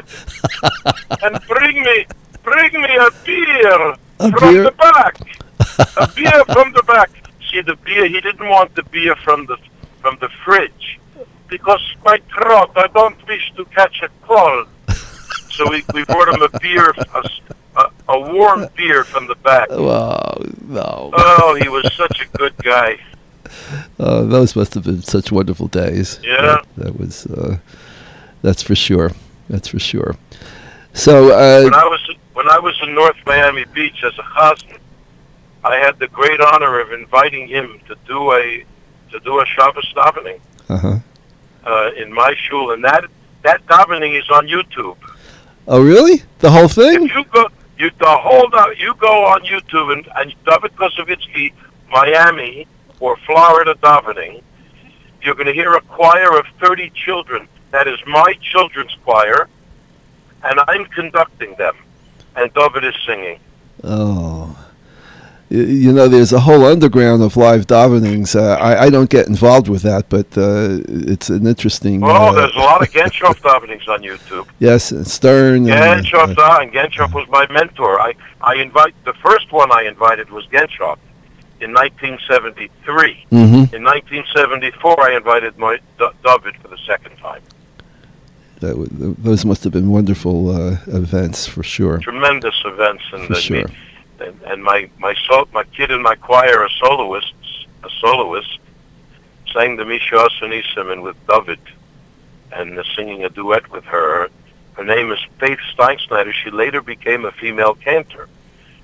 S4: and bring me, bring me a beer
S1: A
S4: from
S1: beer?
S4: the back. A beer from the back. See, the beer, he didn't want the beer from the from the fridge, because my throat, I don't wish to catch a cold. So we, we brought him a beer, a, a, a warm beer from the back.
S1: Wow. No.
S4: Oh, he was such a good guy.
S1: Uh, those must have been such wonderful days.
S4: Yeah.
S1: That, that was. Uh, that's for sure. That's for sure. So. Uh,
S4: When I was when I was in North Miami Beach as a chazan, I had the great honor of inviting him to do a to do a Shabbos davening
S1: uh-huh.
S4: uh, in my shul, and that that davening is on YouTube.
S1: Oh, really? The whole thing?
S4: If you go, you the whole da- you go on YouTube and, and David Kozovitsky, Miami or Florida davening, you're going to hear a choir of thirty children. That is my children's choir, and I'm conducting them, and David is singing.
S1: Oh. Y- You know, there's a whole underground of live davenings. Uh, I, I don't get involved with that, but uh, it's an interesting.
S4: Oh,
S1: uh,
S4: there's a lot of Genshoff davenings on YouTube.
S1: Yes, and Stern. And,
S4: Genshoff,
S1: uh,
S4: uh, and Genshoff was my mentor. I, I invite the first one I invited was Genshoff in nineteen seventy-three.
S1: mhm.
S4: In nineteen seventy-four, I invited my D- David for the second time.
S1: That w- th- those must have been wonderful uh, events for sure.
S4: Tremendous events, and
S1: For
S4: uh,
S1: sure.
S4: me- and, and my my sol- my kid in my choir, a soloist, a soloist, sang the Misha Asanisim and with David, and uh, singing a duet with her. Her name is Faith Steinsnyder. She later became a female cantor.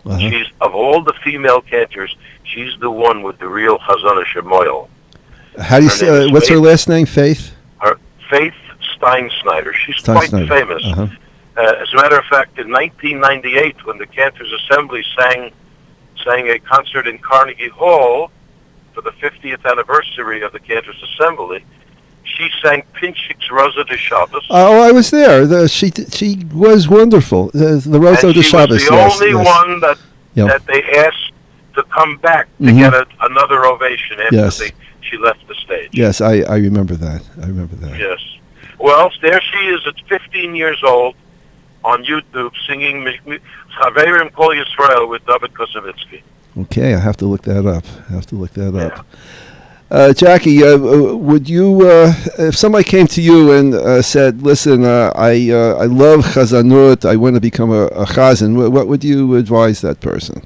S1: Uh-huh.
S4: She's, of all the female cantors, she's the one with the real Chazanah Shemoyel.
S1: How do you
S4: Her
S1: say,
S4: name
S1: uh,
S4: is
S1: what's her
S4: Faith.
S1: last name? Faith?
S4: Her Faith Steinsnyder. She's
S1: Stein
S4: quite
S1: Snyder.
S4: famous.
S1: Uh-huh.
S4: Uh, as a matter of fact, in nineteen ninety-eight, when the Cantors Assembly sang sang a concert in Carnegie Hall for the fiftieth anniversary of the Cantors Assembly, she sang Pinchik's Rosa de Shabbos.
S1: Oh, I was there. The, she she was wonderful. The, the Rosa
S4: and
S1: de
S4: she
S1: Shabbos.
S4: was the
S1: yes,
S4: only
S1: yes.
S4: one that
S1: Yep.
S4: that they asked to come back to
S1: Mhm.
S4: get a, another ovation after
S1: Yes.
S4: they, she left the stage.
S1: Yes, I, I remember that. I remember that.
S4: Yes. Well, there she is at fifteen years old on YouTube singing Chaverim Kol Yisrael with David Kosovitsky.
S1: Okay, I have to look that up. I have to look that
S4: Yeah.
S1: up. Uh, Jackie, uh, uh, would you, uh, if somebody came to you and uh, said, "Listen, uh, I uh, I love Chazanut. I want to become a, a Chazan," what, what would you advise that person?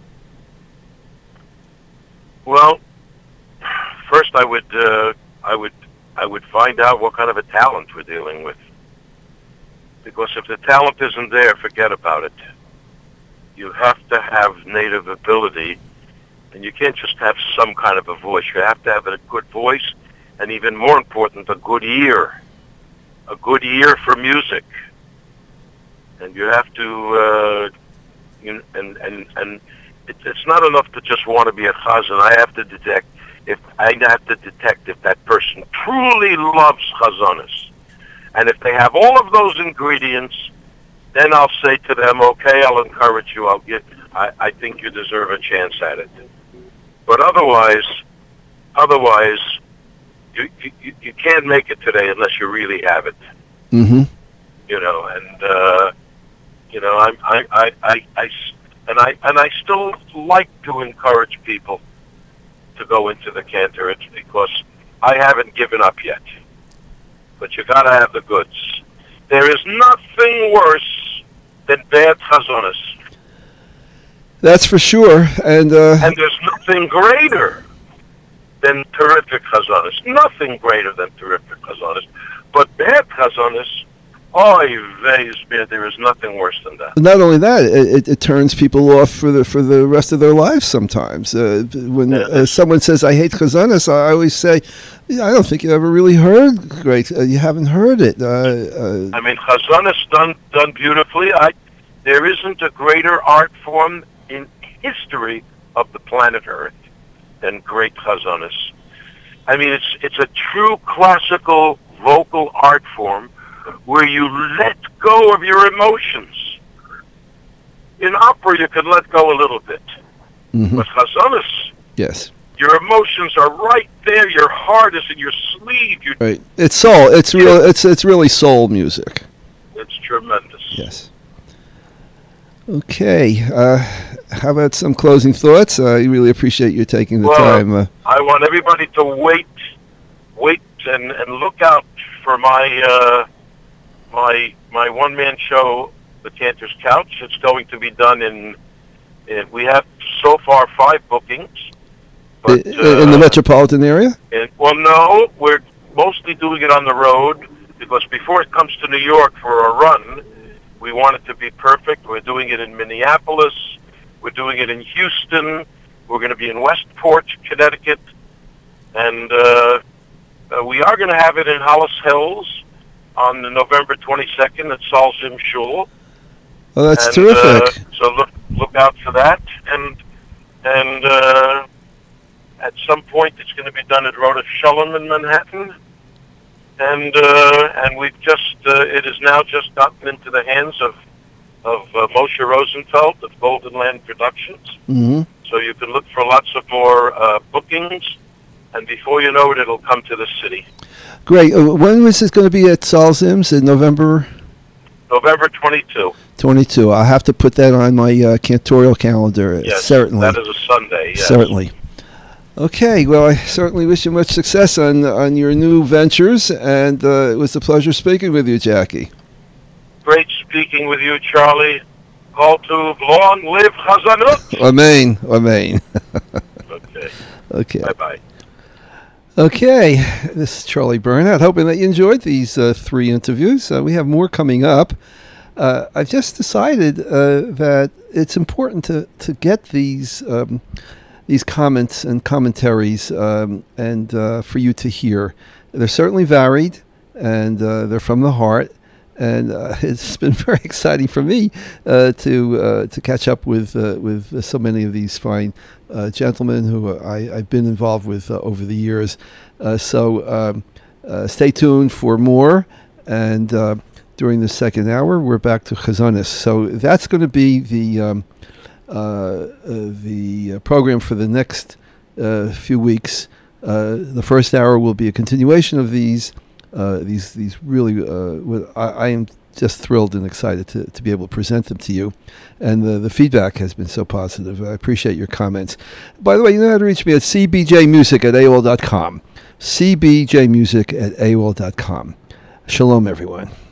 S4: Well, first I would uh, I would I would find out what kind of a talent we're dealing with. Because if the talent isn't there, forget about it. You have to have native ability, and you can't just have some kind of a voice. You have to have a good voice, and even more important, a good ear. A good ear for music. And you have to, uh, you, and, and, and it, it's not enough to just want to be a chazan. I have to detect, if I have to detect if that person truly loves chazanis. And if they have all of those ingredients, then I'll say to them, okay, I'll encourage you. I'll get, I, I think you deserve a chance at it. But otherwise, otherwise, you, you, you can't make it today unless you really have it.
S1: Mm-hmm.
S4: You know, and, uh, you know, I'm, I, I, I, I, and I, and I still like to encourage people to go into the cantor. It's because I haven't given up yet. But you gotta have the goods. There is nothing worse than bad chazonis.
S1: That's for sure. And uh,
S4: And there's nothing greater than terrific chazonis. Nothing greater than terrific chazonis. But bad chazonis, oy vey, there is nothing worse than that.
S1: not only that, it, it, it turns people off for the for the rest of their lives. Sometimes, uh, when
S4: Yeah.
S1: uh, someone says, "I hate chazanis," I always say, "I don't think you ever really heard great. Uh, you haven't heard it." Uh, uh,
S4: I mean, chazonis done done beautifully. I there isn't a greater art form in history of the planet Earth than great chazonis. I mean, it's it's a true classical vocal art form where you let go of your emotions. In opera, you can let go a little bit,
S1: mhm.
S4: but chazonis,
S1: Yes,
S4: your emotions are right there. Your heart is in your sleeve. You,
S1: right. It's soul. It's real. It's it's really soul music.
S4: it's tremendous.
S1: Yes. Okay. Uh, how about some closing thoughts? I really appreciate you taking the
S4: Well,
S1: time. Uh,
S4: I want everybody to wait, wait, and, and look out for my uh, my my one man show, The Cantor's Couch. It's going to be done in. in we have so far five bookings. But,
S1: i- in the
S4: uh,
S1: metropolitan area.
S4: and, well, no, we're mostly doing it on the road because before it comes to New York for a run, we want it to be perfect. We're doing it in Minneapolis. We're doing it in Houston. We're going to be in Westport, Connecticut. And uh, uh, we are going to have it in Hollis Hills on the November twenty-second at Salzim Shul.
S1: Oh, that's
S4: And,
S1: terrific.
S4: Uh, so look look out for that. And and uh, at some point it's going to be done at Rhoda Shalom in Manhattan. And uh, and we've just uh, it has now just gotten into the hands of of uh, Moshe Rosenfeld of Golden Land Productions.
S1: hmm
S4: So you can look for lots of more uh, bookings, and before you know it, it'll come to the city.
S1: Great. Uh, when was this going to be at Salzim's in November
S4: November twenty-second.
S1: twenty-two? I'll have to put that on my uh, cantorial calendar.
S4: Yes,
S1: Certainly.
S4: that is a Sunday. Yes.
S1: Certainly. Okay. Well, I certainly wish you much success on on your new ventures, and uh, it was a pleasure speaking with you, Jackie.
S4: Great speaking with you, Charlie. Call to long live Chazanut.
S1: Amen. Amen.
S4: Okay.
S1: Okay.
S4: Bye bye.
S1: Okay, this is Charlie Bernhardt, hoping that you enjoyed these uh, three interviews. Uh, we have more coming up. uh, I've just decided uh, that it's important to, to get these um, these comments and commentaries um, and uh, for you to hear. They're certainly varied, and uh, they're from the heart. And uh, it's been very exciting for me uh, to uh, to catch up with uh, with so many of these fine uh, gentlemen who I, I've been involved with uh, over the years. Uh, so um, uh, stay tuned for more. And uh, during the second hour, we're back to Chazonis. So that's going to be the um, uh, uh, the program for the next uh, few weeks. Uh, the first hour will be a continuation of these. Uh, these these really, uh, I, I am just thrilled and excited to, to be able to present them to you. And the, the feedback has been so positive. I appreciate your comments. By the way, you know how to reach me at c b j music at a o l dot com. c b j music at a o l dot com. Shalom, everyone.